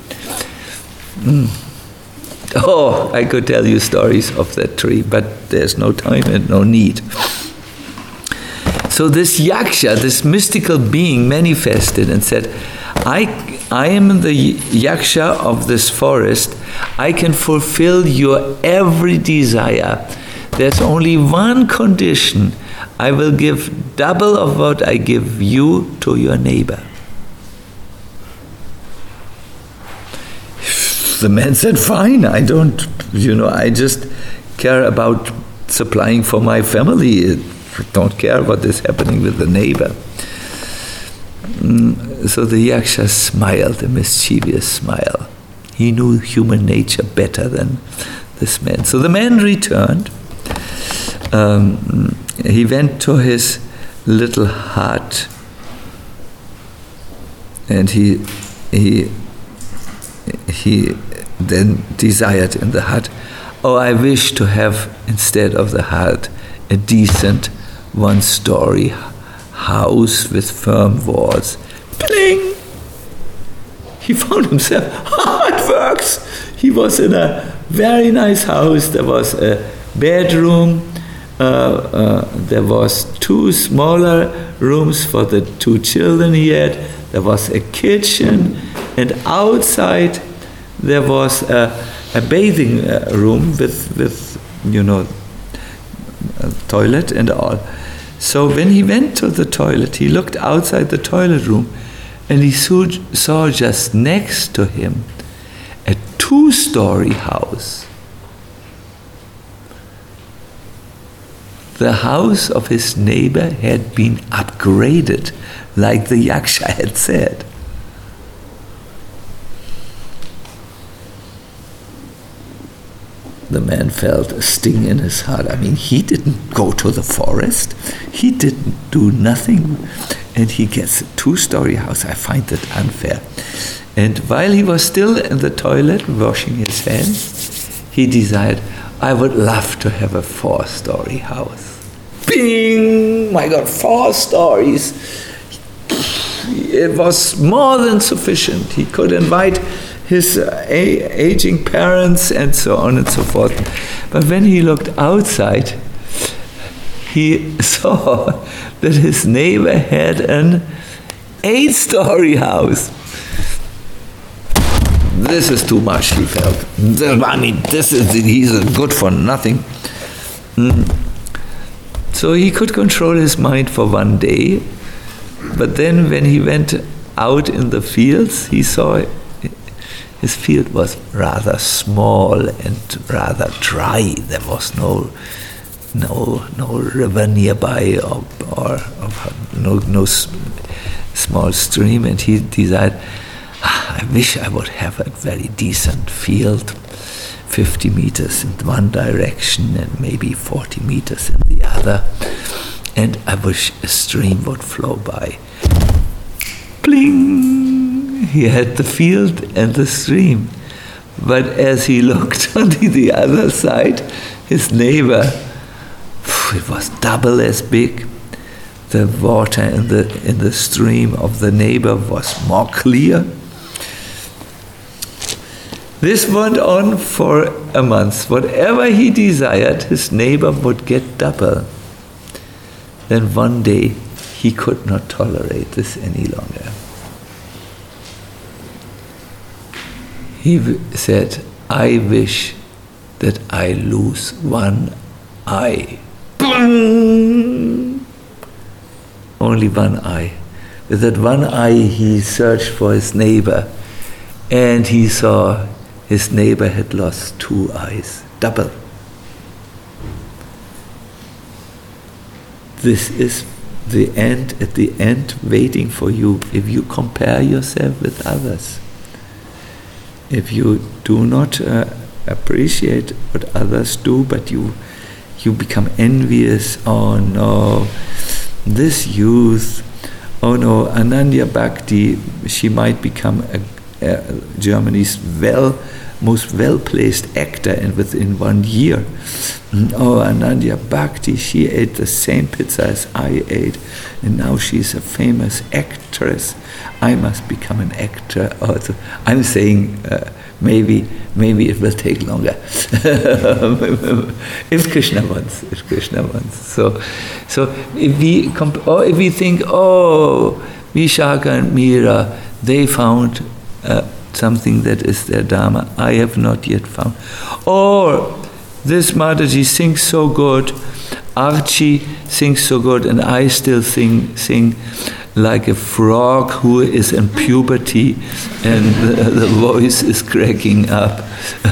Oh, I could tell you stories of that tree, but there's no time and no need. So this yaksha, this mystical being, manifested and said, I am the yaksha of this forest. I can fulfill your every desire. There's only one condition. I will give double of what I give you to your neighbor. The man said, fine, I don't, I just care about supplying for my family. I don't care what is happening with the neighbor. So the Yaksha smiled, a mischievous smile. He knew human nature better than this man. So the man returned. He went to his little hut, and he then desired in the hut, oh, I wish to have, instead of the hut, a decent one-story house with firm walls. Pling! He found himself, it works! He was in a very nice house. There was a bedroom, there was 2 smaller rooms for the 2 children he had, there was a kitchen, and outside there was a bathing room with a toilet and all. So when he went to the toilet, he looked outside the toilet room, and he saw just next to him a 2-story house. The house of his neighbor had been upgraded, like the Yaksha had said. The man felt a sting in his heart. I mean, he didn't go to the forest. He didn't do nothing. And he gets a 2-story house. I find that unfair. And while he was still in the toilet washing his hands, he desired, I would love to have a 4-story house. Bing! My God, 4 stories. It was more than sufficient. He could invite his aging parents and so on and so forth. But when he looked outside, he saw that his neighbor had an 8-story house. This is too much, he felt. I mean, he's good for nothing. So he could control his mind for one day, but then when he went out in the fields, he saw his field was rather small and rather dry. There was no river nearby or no small stream, and he decided, I wish I would have a very decent field, 50 meters in one direction and maybe 40 meters in the other, and I wish a stream would flow by. Pling! He had the field and the stream, but as he looked on the other side, his neighbor, it was double as big. The water in the stream of the neighbor was more clear. This went on for a month. Whatever he desired, his neighbor would get double. Then one day, he could not tolerate this any longer. He said, I wish that I lose one eye. Only one eye. With that one eye, he searched for his neighbor, and he saw his neighbor had lost 2 eyes, double. This is the end, at the end, waiting for you if you compare yourself with others. If you do not appreciate what others do, but you become envious. Oh no, this youth, oh no, Ananya Bhakti, she might become Germany's most well-placed actor, and within 1 year. Oh, Ananya Bhakti, she ate the same pizza as I ate, and now she's a famous actress. I must become an actor also. I'm saying maybe it will take longer. If Krishna wants. So if we think, oh, Vishaka and Meera, they found something that is their dharma, I have not yet found. Or this Mataji sings so good, Archie sings so good, and I still sing like a frog who is in puberty, and the voice is cracking up,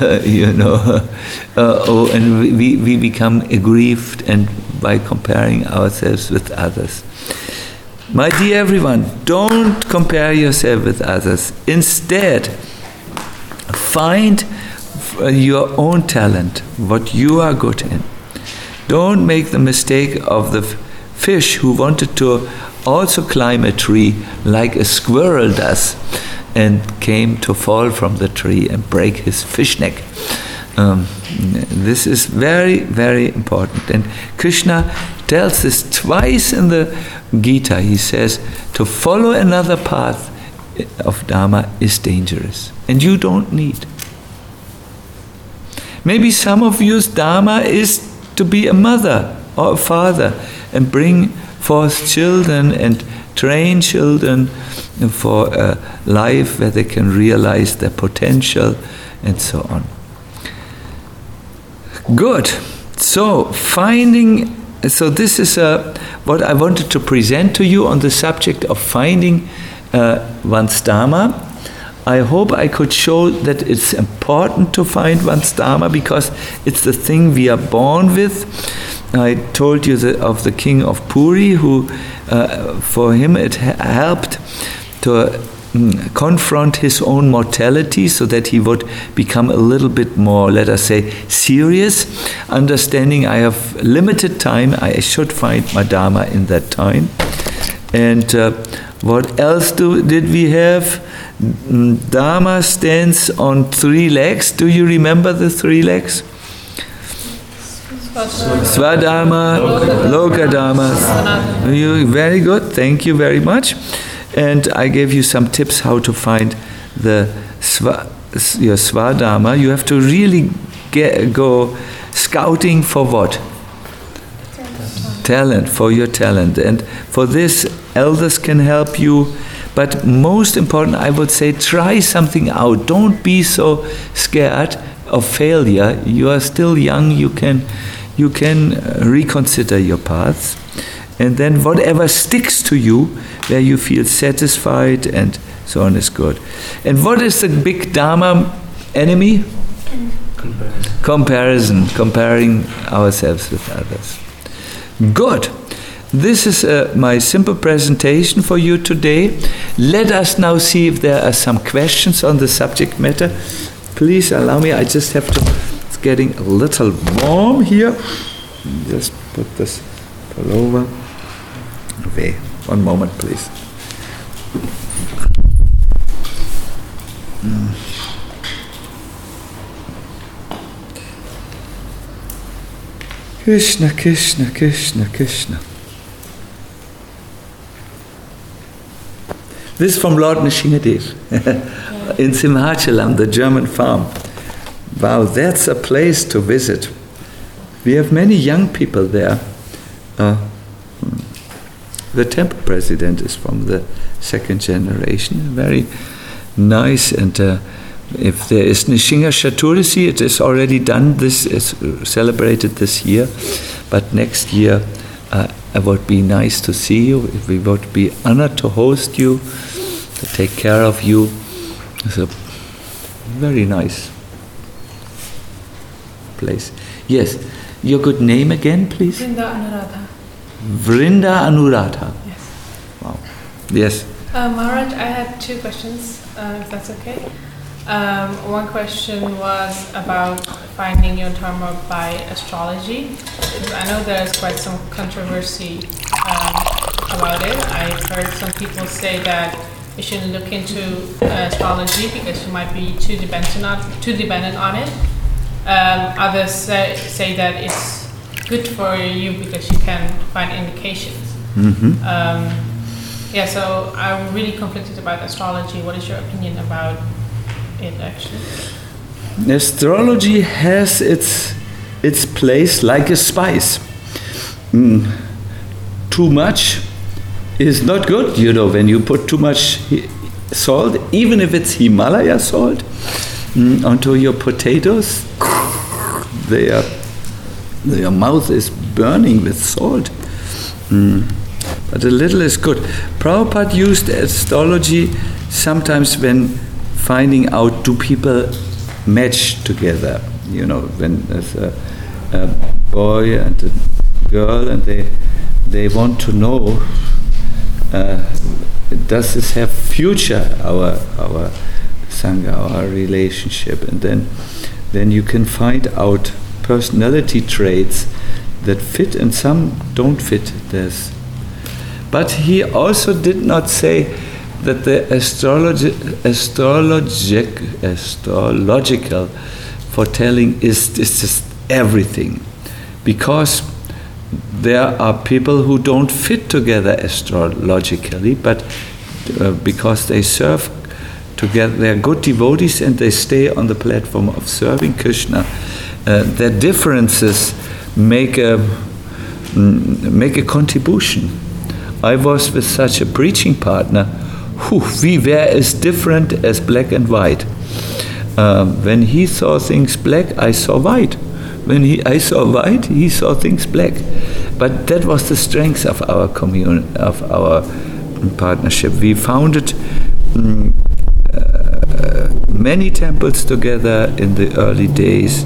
and we become aggrieved, and by comparing ourselves with others. My dear everyone, don't compare yourself with others. Instead, find your own talent, what you are good in. Don't make the mistake of the fish who wanted to also climb a tree like a squirrel does and came to fall from the tree and break his fish neck. This is very, very important. And Krishna tells this twice in the Gita. He says, to follow another path of Dharma is dangerous. And you don't need. Maybe some of you's Dharma is to be a mother or a father and bring forth children and train children for a life where they can realize their potential and so on. Good. So this is what I wanted to present to you on the subject of finding one's Dharma. I hope I could show that it's important to find one's Dharma because it's the thing we are born with. I told you of the king of Puri who, for him it helped to confront his own mortality so that he would become a little bit more, let us say, serious, understanding I have limited time, I should find my Dharma in that time. And what else did we have? Dharma stands on 3 legs. Do you remember the 3 legs? Swadharma, Lokadharma. Very good, thank you very much. And I gave you some tips how to find your Swadharma. You have to really go scouting for what? Talent, for your talent. And for this, elders can help you. But most important, I would say, try something out. Don't be so scared of failure. You are still young. You can reconsider your paths. And then whatever sticks to you, where you feel satisfied and so on is good. And what is the big Dharma enemy? Comparison. Comparing ourselves with others. Good. This is my simple presentation for you today. Let us now see if there are some questions on the subject matter. Please allow me, I just have to, it's getting a little warm here. Just put this pullover away. One moment, please. Krishna, Krishna, Krishna, Krishna. This is from Lord Nrsingadev in Simhachalam, the German farm. Wow, that's a place to visit. We have many young people there. The temple president is from the 2nd generation, very nice. And if there is Nishinga Chaturasi, it is already done. This is celebrated this year, but next year it would be nice to see you. We would be honored to host you, to take care of you. It's a very nice place. Yes, your good name again, please? Vrinda Anuradha. Vrinda Anuradha. Yes. Wow. Yes. Maharaj, I had 2 questions, if that's okay. One question was about finding your Dharma by astrology. I know there's quite some controversy about it. I've heard some people say that you shouldn't look into astrology because you might be too dependent on it. Others say that it's good for you because you can find indications. Mm-hmm. So I'm really conflicted about astrology. What is your opinion about it, actually? Astrology has its place like a spice. Too much is not good, when you put too much salt, even if it's Himalaya salt, onto your potatoes, your mouth is burning with salt. But a little is good. Prabhupada used astrology sometimes when finding out, do people match together? When there's a boy and a girl and they want to know, does this have future, our Sangha, our relationship? And then you can find out personality traits that fit and some don't fit. But he also did not say that the astrological foretelling is just everything, because there are people who don't fit together astrologically, but because they serve together, they are good devotees and they stay on the platform of serving Krishna. Their differences make a contribution. I was with such a preaching partner. We were as different as black and white. When he saw things black, I saw white. When I saw white, he saw things black. But that was the strength of our of our partnership. We founded many temples together in the early days.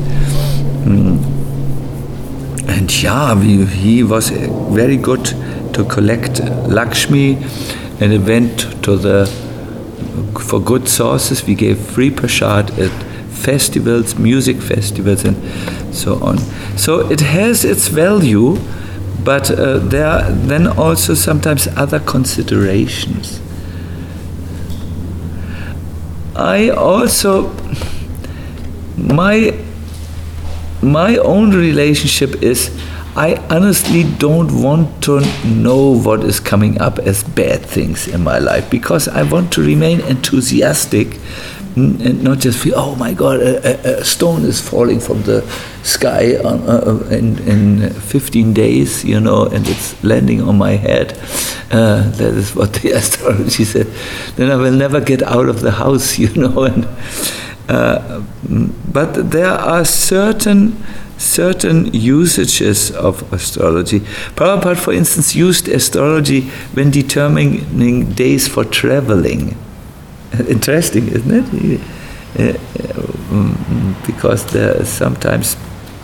And he was very good to collect Lakshmi, and it went for good sources. We gave free prasad at festivals, music festivals, and so on. So it has its value, but there are then also sometimes other considerations. I also, my own relationship is, I honestly don't want to know what is coming up as bad things in my life, because I want to remain enthusiastic and not just feel, oh my God, a stone is falling from the sky in 15 days, and it's landing on my head. That is what the astrology said. Then I will never get out of the house, and but there are certain usages of astrology. Prabhupada, for instance, used astrology when determining days for traveling. Interesting, isn't it? Because there are sometimes,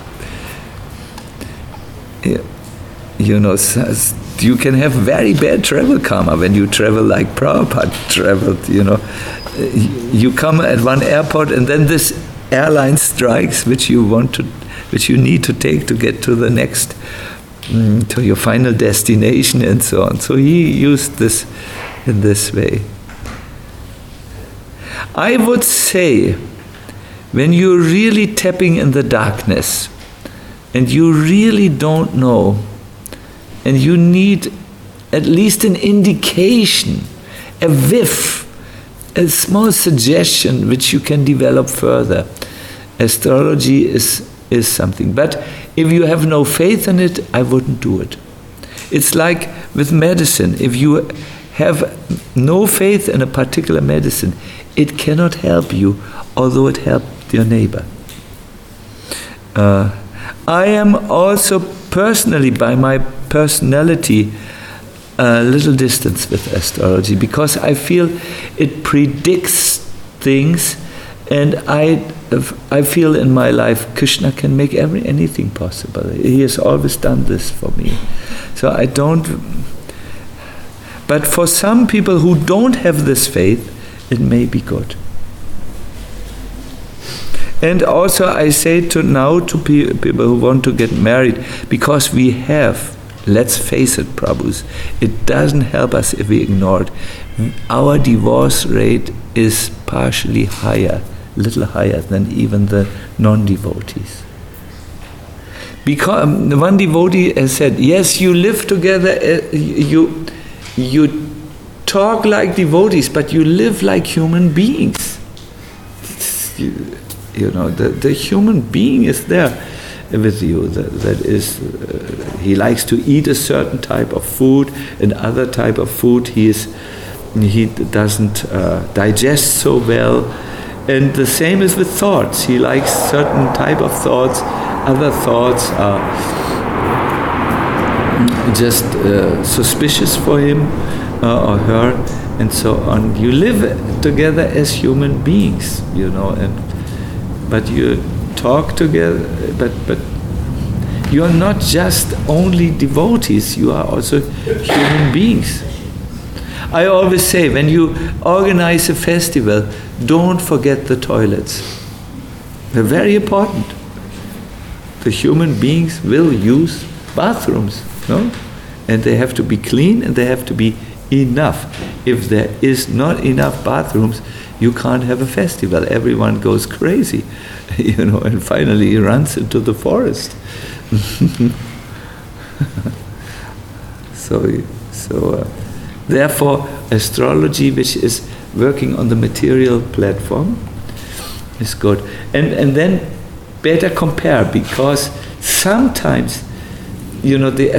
you can have very bad travel karma when you travel like Prabhupada traveled, You come at one airport and then this airline strikes which you need to take to get to the next, to your final destination and so on. So he used this in this way. I would say, when you're really tapping in the darkness and you really don't know, and you need at least an indication, a whiff, a small suggestion which you can develop further, astrology is something. But if you have no faith in it, I wouldn't do it. It's like with medicine. If you have no faith in a particular medicine, it cannot help you, although it helped your neighbor. I am also personally, by my personality, a little distance with astrology, because I feel it predicts things, and I feel in my life Krishna can make anything possible. He has always done this for me. So I don't. But for some people who don't have this faith, it may be good. And also I say to people who want to get married, because we have, let's face it, Prabhus, it doesn't help us if we ignore it. Our divorce rate is partially higher, a little higher than even the non-devotees. Because one devotee has said, yes, you live together, you talk like devotees, but you live like human beings. The human being is there with you. That is, he likes to eat a certain type of food, another type of food he doesn't digest so well. And the same is with thoughts. He likes certain type of thoughts. Other thoughts are just suspicious for him or her, and so on. You live together as human beings, but you talk together. But you are not just only devotees. You are also human beings. I always say, when you organize a festival, don't forget the toilets. They're very important. The human beings will use bathrooms, no? And they have to be clean and they have to be enough. If there is not enough bathrooms, you can't have a festival. Everyone goes crazy, and finally runs into the forest. Therefore, astrology, which is working on the material platform, is good. And then better compare, because sometimes, the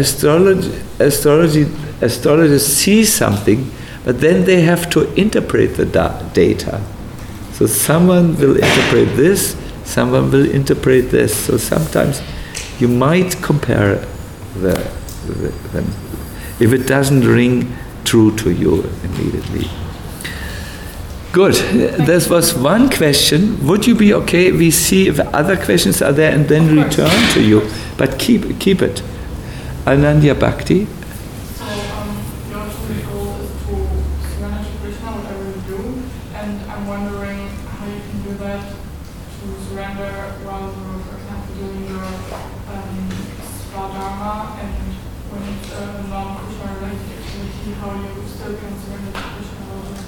astrologers see something, but then they have to interpret the data. So someone will interpret this, someone will interpret this. So sometimes you might compare them if it doesn't ring true to you immediately. Good. This was one question. Would you be okay if we see if other questions are there and then return to you? But keep it. Ananya Bhakti. So your ultimate goal is to surrender to Krishna, whatever you do, and I'm wondering how you can do that, to surrender while you're, for example, doing your Svadharma, and when it's a non-Krishna related activity, how you still can surrender to Krishna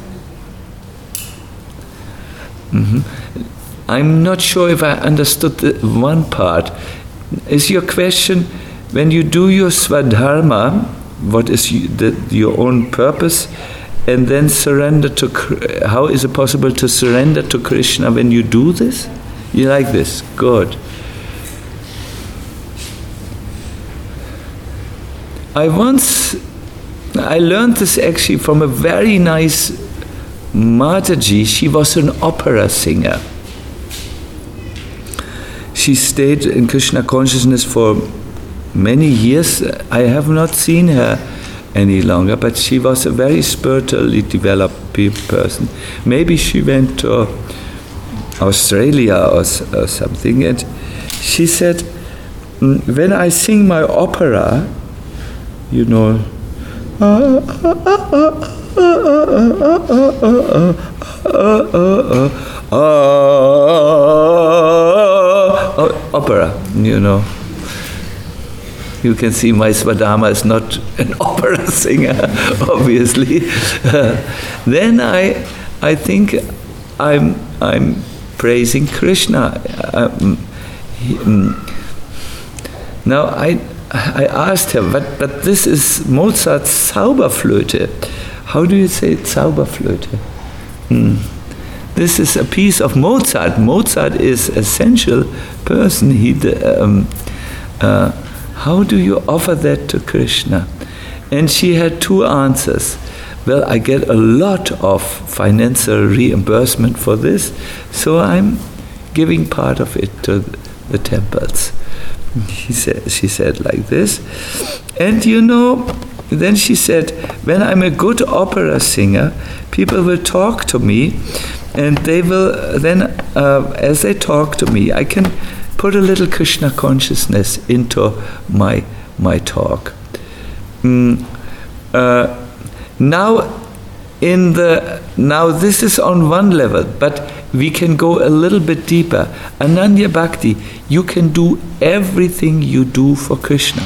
ultimately. I'm not sure if I understood the one part. Is your question, when you do your Svadharma, what is your own purpose, and then surrender to, how is it possible to surrender to Krishna when you do this? You like this? Good. I learned this actually from a very nice Mataji. She was an opera singer. She stayed in Krishna consciousness for many years. I have not seen her any longer, but she was a very spiritually developed person. Maybe she went to Australia or something, and she said, when I sing my opera, opera, You can see my Svadharma is not an opera singer, obviously. Then I think I'm praising Krishna. Now I asked her, but this is Mozart's Zauberflöte. How do you say Zauberflöte? This is a piece of Mozart. Mozart is an essential person. How do you offer that to Krishna? And she had two answers. Well, I get a lot of financial reimbursement for this, so I'm giving part of it to the temples. She said like this. And then she said, when I'm a good opera singer, people will talk to me, and they will then, as they talk to me, I can put a little Krishna consciousness into my talk. Now this is on one level, but we can go a little bit deeper. Ananya Bhakti, you can do everything you do for Krishna.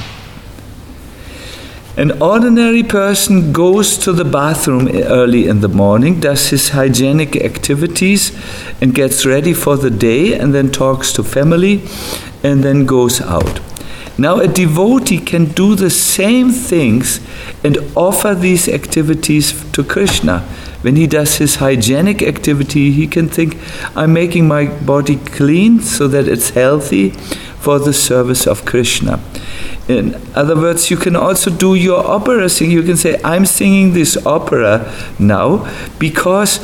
An ordinary person goes to the bathroom early in the morning, does his hygienic activities, and gets ready for the day, and then talks to family, and then goes out. Now a devotee can do the same things and offer these activities to Krishna. When he does his hygienic activity, he can think, I'm making my body clean so that it's healthy for the service of Krishna. In other words, you can also do your opera singing. You can say, I'm singing this opera now because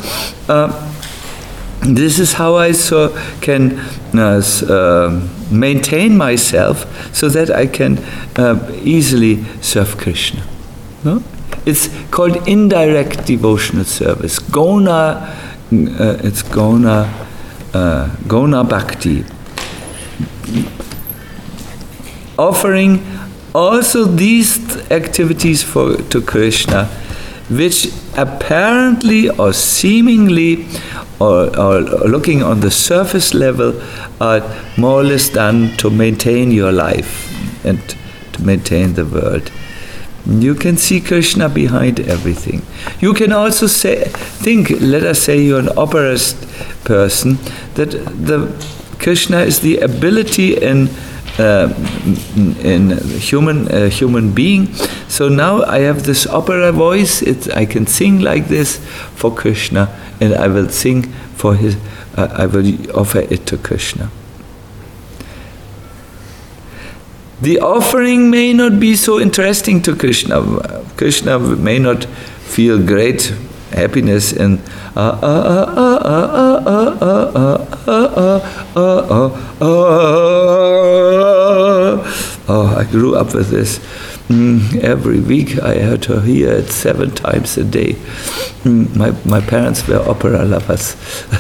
this is how I can maintain myself so that I can easily serve Krishna. No? It's called indirect devotional service. It's Gona Bhakti. Offering also these activities to Krishna which apparently or seemingly or looking on the surface level are more or less done to maintain your life and to maintain the world. You can see Krishna behind everything. You can also think, let us say you're an operaist person, that the Krishna is the ability in human being. So now I have this opera voice. I can sing like this for Krishna, and I will sing for his. I will offer it to Krishna. The offering may not be so interesting to Krishna. Krishna may not feel great happiness in I grew up with this. Every week I had to hear it 7 times a day. My parents were opera lovers.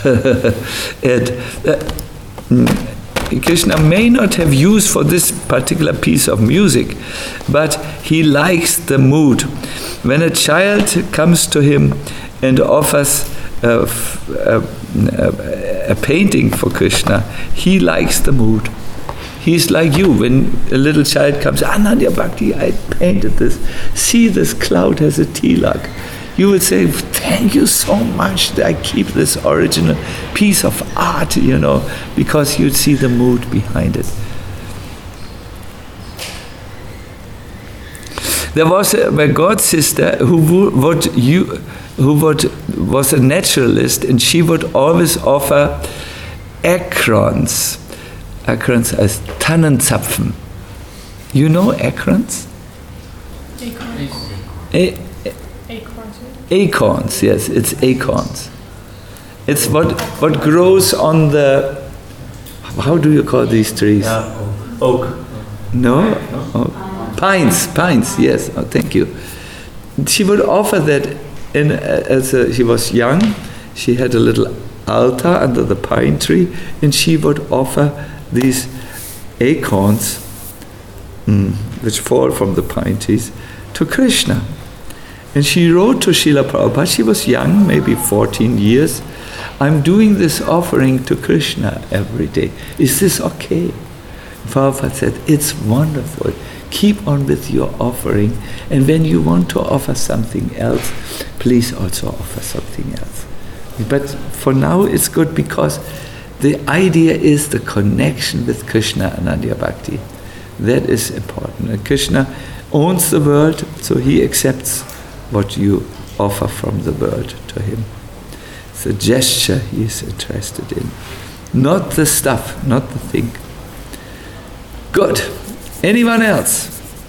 Krishna may not have use for this particular piece of music, but he likes the mood. When a child comes to him and offers a painting for Krishna, he likes the mood. He's like you. When a little child comes, Nandya Bhakti, I painted this. See, this cloud has a tilak. You will say, thank you so much that I keep this original piece of art, because you see the mood behind it. There was a god sister who was a naturalist, and she would always offer acorns. Acorns as Tannenzapfen. You know acorns? Acorns, yes, it's acorns. It's what grows on the, how do you call these trees? Oak. No? Oh. Pines, yes, thank you. She would offer that she was young, she had a little altar under the pine tree, and she would offer these acorns, which fall from the pine trees, to Krishna. And she wrote to Srila Prabhupada, she was young, maybe 14 years, I'm doing this offering to Krishna every day. Is this okay? Prabhupada said, it's wonderful. Keep on with your offering, and when you want to offer something else, please also offer something else. But for now it's good because the idea is the connection with Krishna and Anandya Bhakti. That is important. And Krishna owns the world, so he accepts what you offer from the world to him. It's a gesture he is interested in. Not the stuff, not the thing. Good. Anyone else?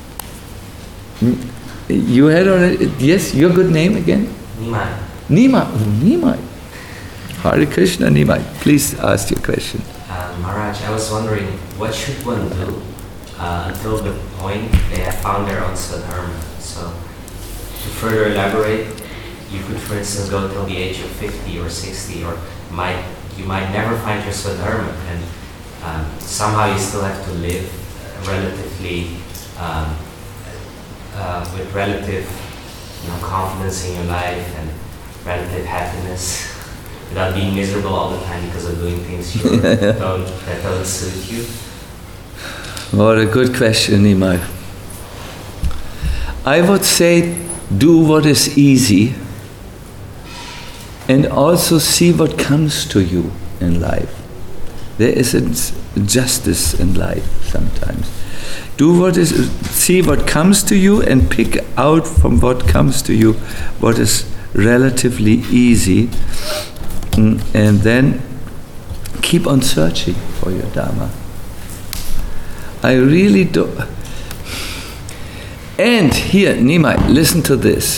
You had already, yes, your good name again? Nimai. Nimai. Oh, Nimai. Hare Krishna, Nimai. Please ask your question. Maharaj, I was wondering, what should one do until the point they have found their own Swadharma? So, to further elaborate, you could, for instance, go till the age of 50 or 60, or you might never find your Swadharma, and somehow you still have to live relatively with relative confidence in your life and relative happiness without being miserable all the time because of doing things that don't suit you? What a good question, Nimai. I would say do what is easy and also see what comes to you in life. There is a justice in life sometimes. See what comes to you and pick out from what comes to you what is relatively easy, and then keep on searching for your Dharma. I really do. And here, Nimai, listen to this.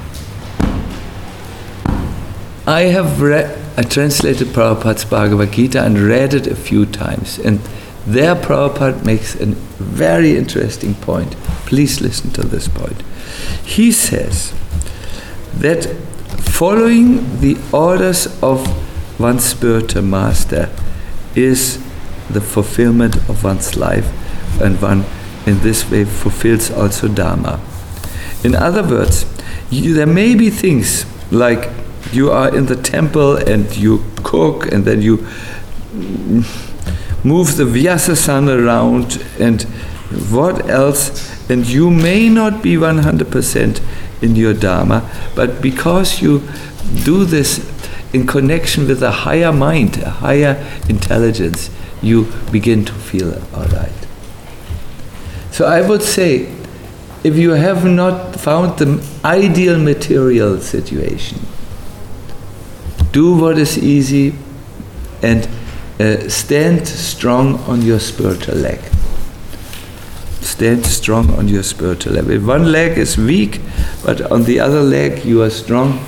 I have I translated Prabhupada's Bhagavad Gita and read it a few times, and there Prabhupada makes a very interesting point. Please listen to this point. He says that following the orders of one's spiritual master is the fulfillment of one's life, and one in this way fulfills also Dharma. In other words, There may be things like you are in the temple and you cook and then you move the Vyasasana around and what else, and you may not be 100% in your Dharma, but because you do this in connection with a higher mind, a higher intelligence, you begin to feel all right. So I would say, if you have not found the ideal material situation, do what is easy and stand strong on your spiritual leg. Stand strong on your spiritual leg. If one leg is weak, but on the other leg you are strong,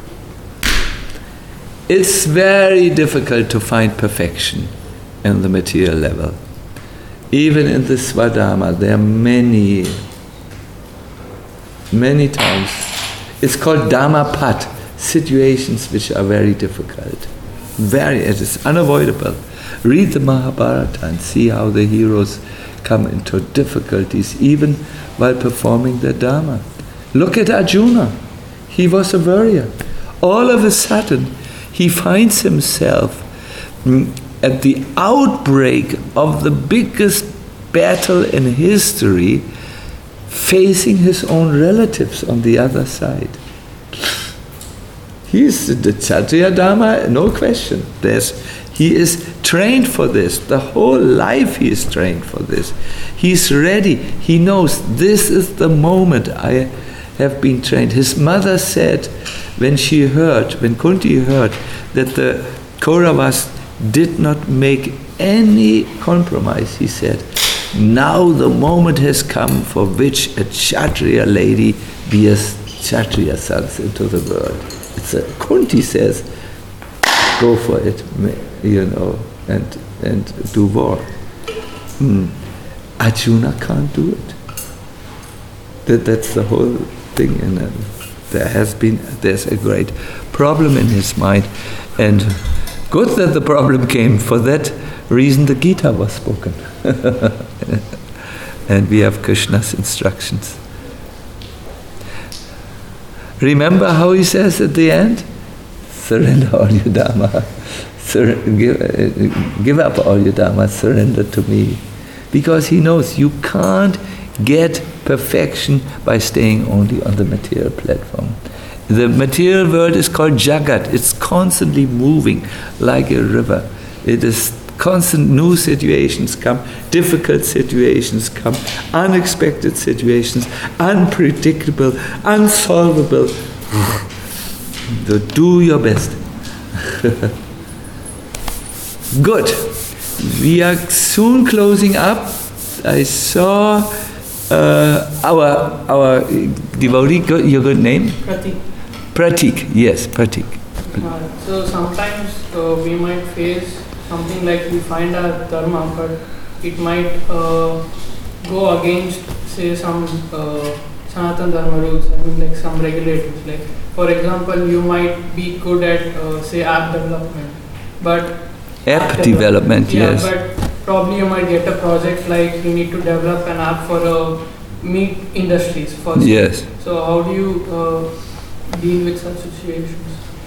it's very difficult to find perfection in the material level. Even in the Swadharma, there are many times. It's called Dhammapat, situations which are very difficult. It is unavoidable. Read the Mahabharata and see how the heroes come into difficulties even while performing their Dharma. Look at Arjuna. He was a warrior. All of a sudden, he finds himself at the outbreak of the biggest battle in history, facing his own relatives on the other side. He's the Kshatriya Dharma, no question. He is trained for this. The whole life he is trained for this. He's ready. He knows this is the moment I have been trained. His mother said, when Kunti heard that the Kauravas did not make any compromise, he said, now the moment has come for which a Kshatriya lady bears Kshatriya sons into the world. Kunti says, go for it, and do war. Arjuna can't do it. That's the whole thing, and there's a great problem in his mind, and good that the problem came. For that reason, the Gita was spoken, and we have Krishna's instructions. Remember how he says at the end? Surrender all your Dharma. Give up all your Dharma, surrender to me. Because he knows you can't get perfection by staying only on the material platform. The material world is called Jagat. It's constantly moving like a river. It is constant, new situations come, difficult situations come, unexpected situations, unpredictable, unsolvable. So do your best. Good. We are soon closing up. I saw our devotee, your good name? Pratik. Pratik, yes, Pratik. So sometimes we might face something like we find our dharma, but it might go against, say, some Sanatana Dharma rules, like some regulators. Like, for example, you might be good at, say, app development, but App development, yes. But probably you might get a project like you need to develop an app for meat industries first. Yes. So how do you deal with such situations?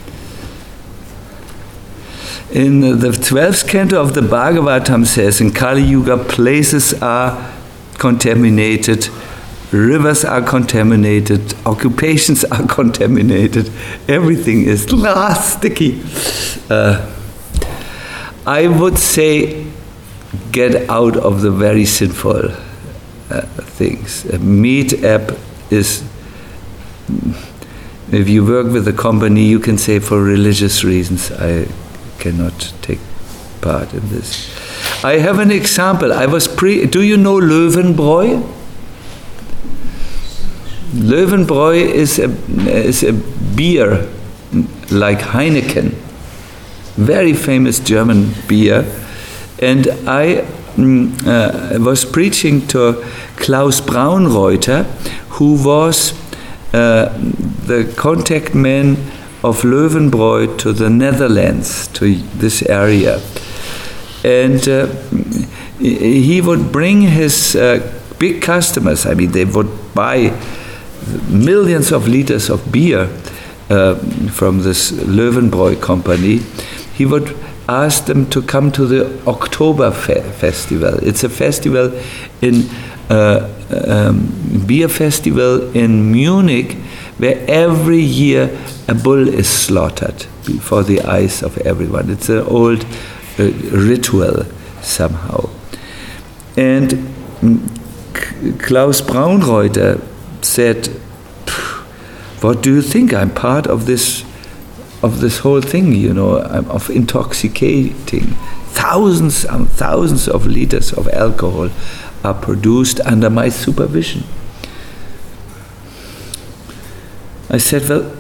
In the 12th canto of the Bhagavatam says, in Kali Yuga, places are contaminated, rivers are contaminated, occupations are contaminated, everything is sticky. I would say get out of the very sinful things. A meat app is, if you work with a company, you can say for religious reasons, I cannot take part in this. I have an example. Do you know Löwenbräu? Löwenbräu is a beer like Heineken, very famous German beer, and I was preaching to Klaus Braunreuter, who was the contact man of Löwenbräu to the Netherlands, to this area. And he would bring his big customers, they would buy millions of liters of beer from this Löwenbräu company, he would ask them to come to the Oktober festival. It's a festival in beer festival in Munich, where every year a bull is slaughtered before the eyes of everyone. It's an old ritual somehow. And Klaus Braunreuter said, "What do you think? I'm part of this whole thing, you know, of intoxicating. Thousands and thousands of liters of alcohol are produced under my supervision." I said, "Well,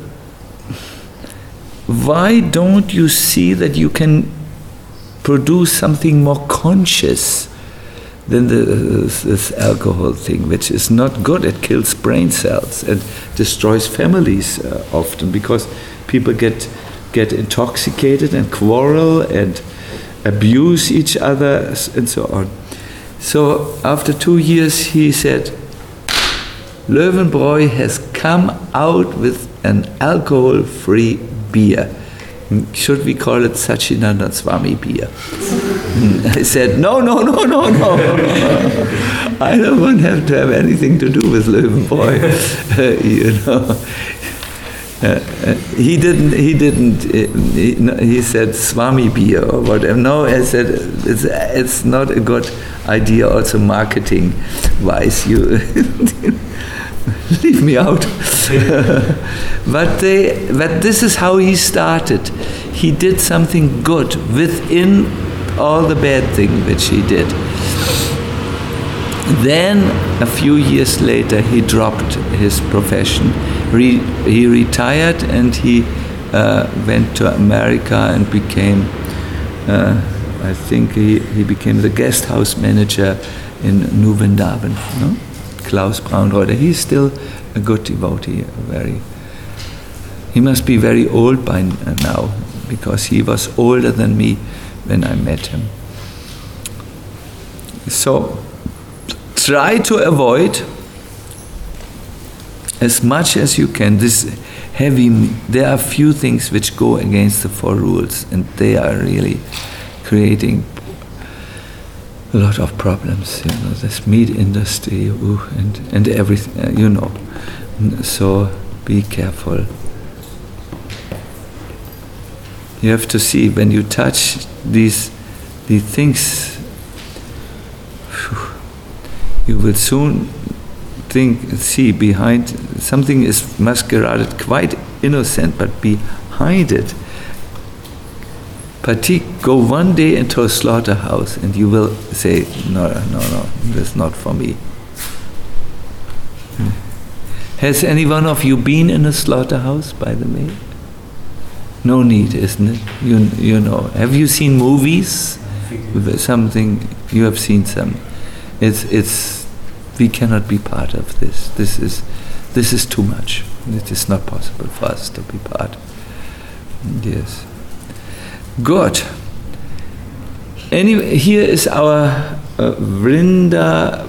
why don't you see that you can produce something more conscious than this alcohol thing, which is not good? It kills brain cells and destroys families often, because people get intoxicated and quarrel and abuse each other and so on." So after 2 years he said, Löwenbräu has come out with an alcohol-free beer. Should we call it Satchidananda Swami beer? I said, no. I don't want to have anything to do with Löwenbräu. You know. He said Swami beer or whatever. No, I said it's not a good idea. Also, marketing wise, you leave me out. But this is how he started. He did something good within all the bad thing which he did. Then, a few years later, he dropped his profession. He retired and he went to America and became, I think he became the guest house manager in New Vrindavan. No? Klaus Braunreuter. He's still a good devotee. He must be very old by now, because he was older than me when I met him. So, try to avoid as much as you can this heavy. There are few things which go against the 4 rules, and they are really creating a lot of problems. You know, this meat industry and everything. You know, so be careful. You have to see when you touch these things. You will soon see behind something is masqueraded quite innocent, but behind it, go one day into a slaughterhouse and you will say, no, that's not for me. Has any one of you been in a slaughterhouse, by the way? No need, isn't it? You know. Have you seen movies? Something you have seen some. It's we cannot be part of this. This is too much. It is not possible for us to be part. Yes. Good. Anyway, here is our Vrinda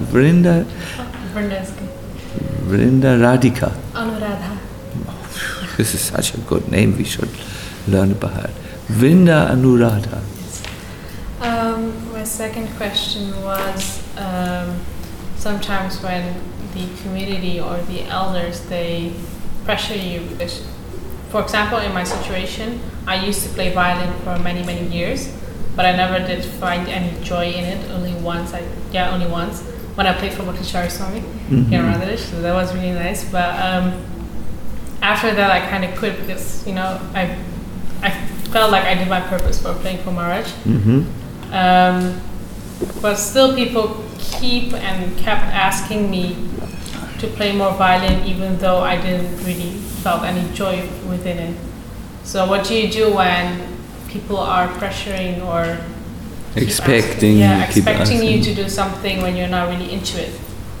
Radhika. Anuradha. This is such a good name. We should learn about it. Vrinda Anuradha. My second question was, sometimes when the community or the elders, they pressure you, because, for example, in my situation, I used to play violin for many, many years, but I never did find any joy in it. Only once, when I played for Bhaktacharya Swami in Radhadesh, so that was really nice. But after that, I kind of quit, because, you know, I felt like I did my purpose for playing for Maharaj. But still, people kept asking me to play more violin, even though I didn't really felt any joy within it. So what do you do when people are pressuring or expecting you to do something when you're not really into it?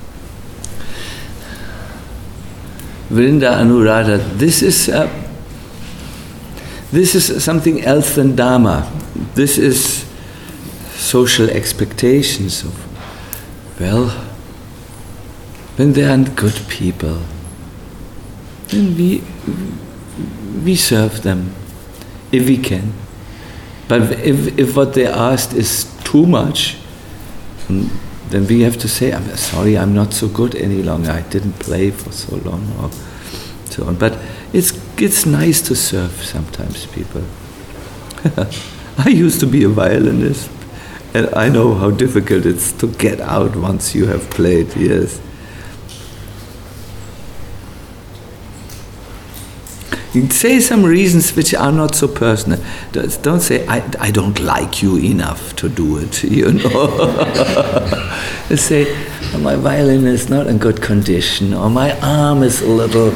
Vrinda Anuradha, this is something else than Dharma. This is social expectations of, well, when they aren't good people, then we serve them if we can. But if what they asked is too much, then we have to say, I'm sorry, I'm not so good any longer. I didn't play for so long, or so on. But it's nice to serve sometimes people. I used to be a violinist, and I know how difficult it is to get out once you have played, yes. You say some reasons which are not so personal. Don't say, I don't like you enough to do it, you know. Say, my violin is not in good condition, or my arm is a little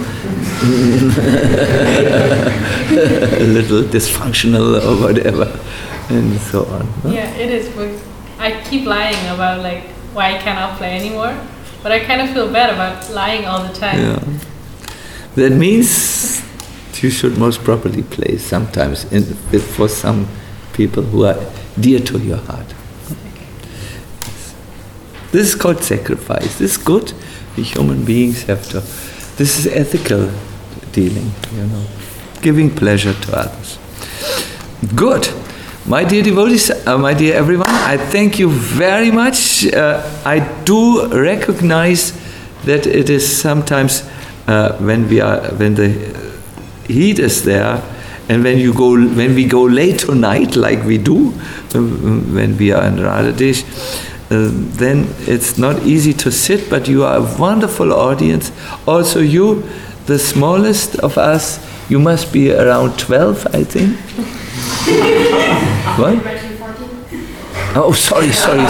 dysfunctional, or whatever, and so on. Huh? Yeah, it is. But I keep lying about like why I cannot play anymore, but I kind of feel bad about lying all the time. Yeah. That means you should most probably play sometimes for some people who are dear to your heart. Okay. This is called sacrifice. This is good. We human beings have to. This is ethical dealing, you know, giving pleasure to others. Good. My dear devotees, my dear everyone, I thank you very much. I do recognize that it is sometimes when the heat is there, and when we go late tonight, like we do when we are in Radhadesh, then it's not easy to sit. But you are a wonderful audience. Also, you, the smallest of us, you must be around 12, I think. What? Oh, sorry.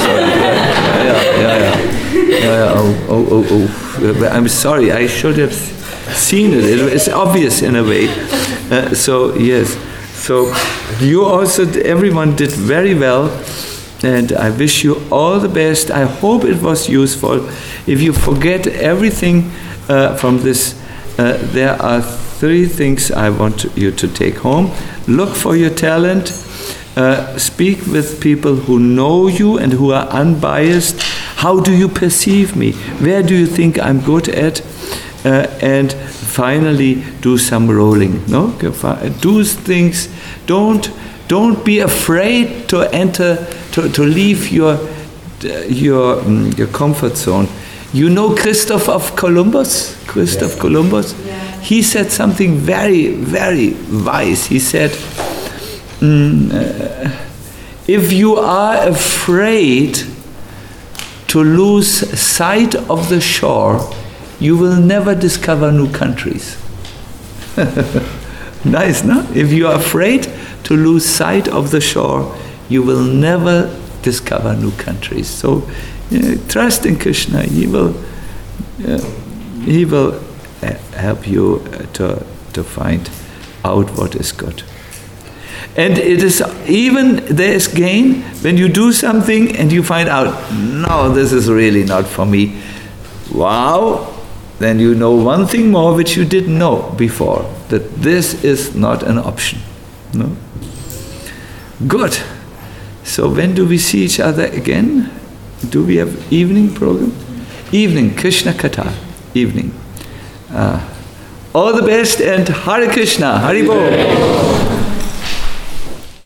Yeah. Oh. I'm sorry. I should have seen it. It's obvious in a way. So yes. So you also, everyone did very well, and I wish you all the best. I hope it was useful. If you forget everything from this, there are 3 things I want you to take home. Look for your talent. Speak with people who know you and who are unbiased. How do you perceive me? Where do you think I'm good at? And finally, do some rolling. No, do things. Don't be afraid to enter, to leave your comfort zone. You know Christoph of Columbus? Christoph Columbus? Yeah. He said something very, very wise. He said, if you are afraid to lose sight of the shore, you will never discover new countries. Nice, no? If you are afraid to lose sight of the shore, you will never discover new countries. So trust in Krishna. He will help you to find out what is good. And it is even, there is gain when you do something and you find out, no, this is really not for me. Wow! Then you know one thing more which you didn't know before, that this is not an option. No? Good. So when do we see each other again? Do we have evening program? Evening, Krishna Katha, evening. All the best, and Hare Krishna, Hari Bol.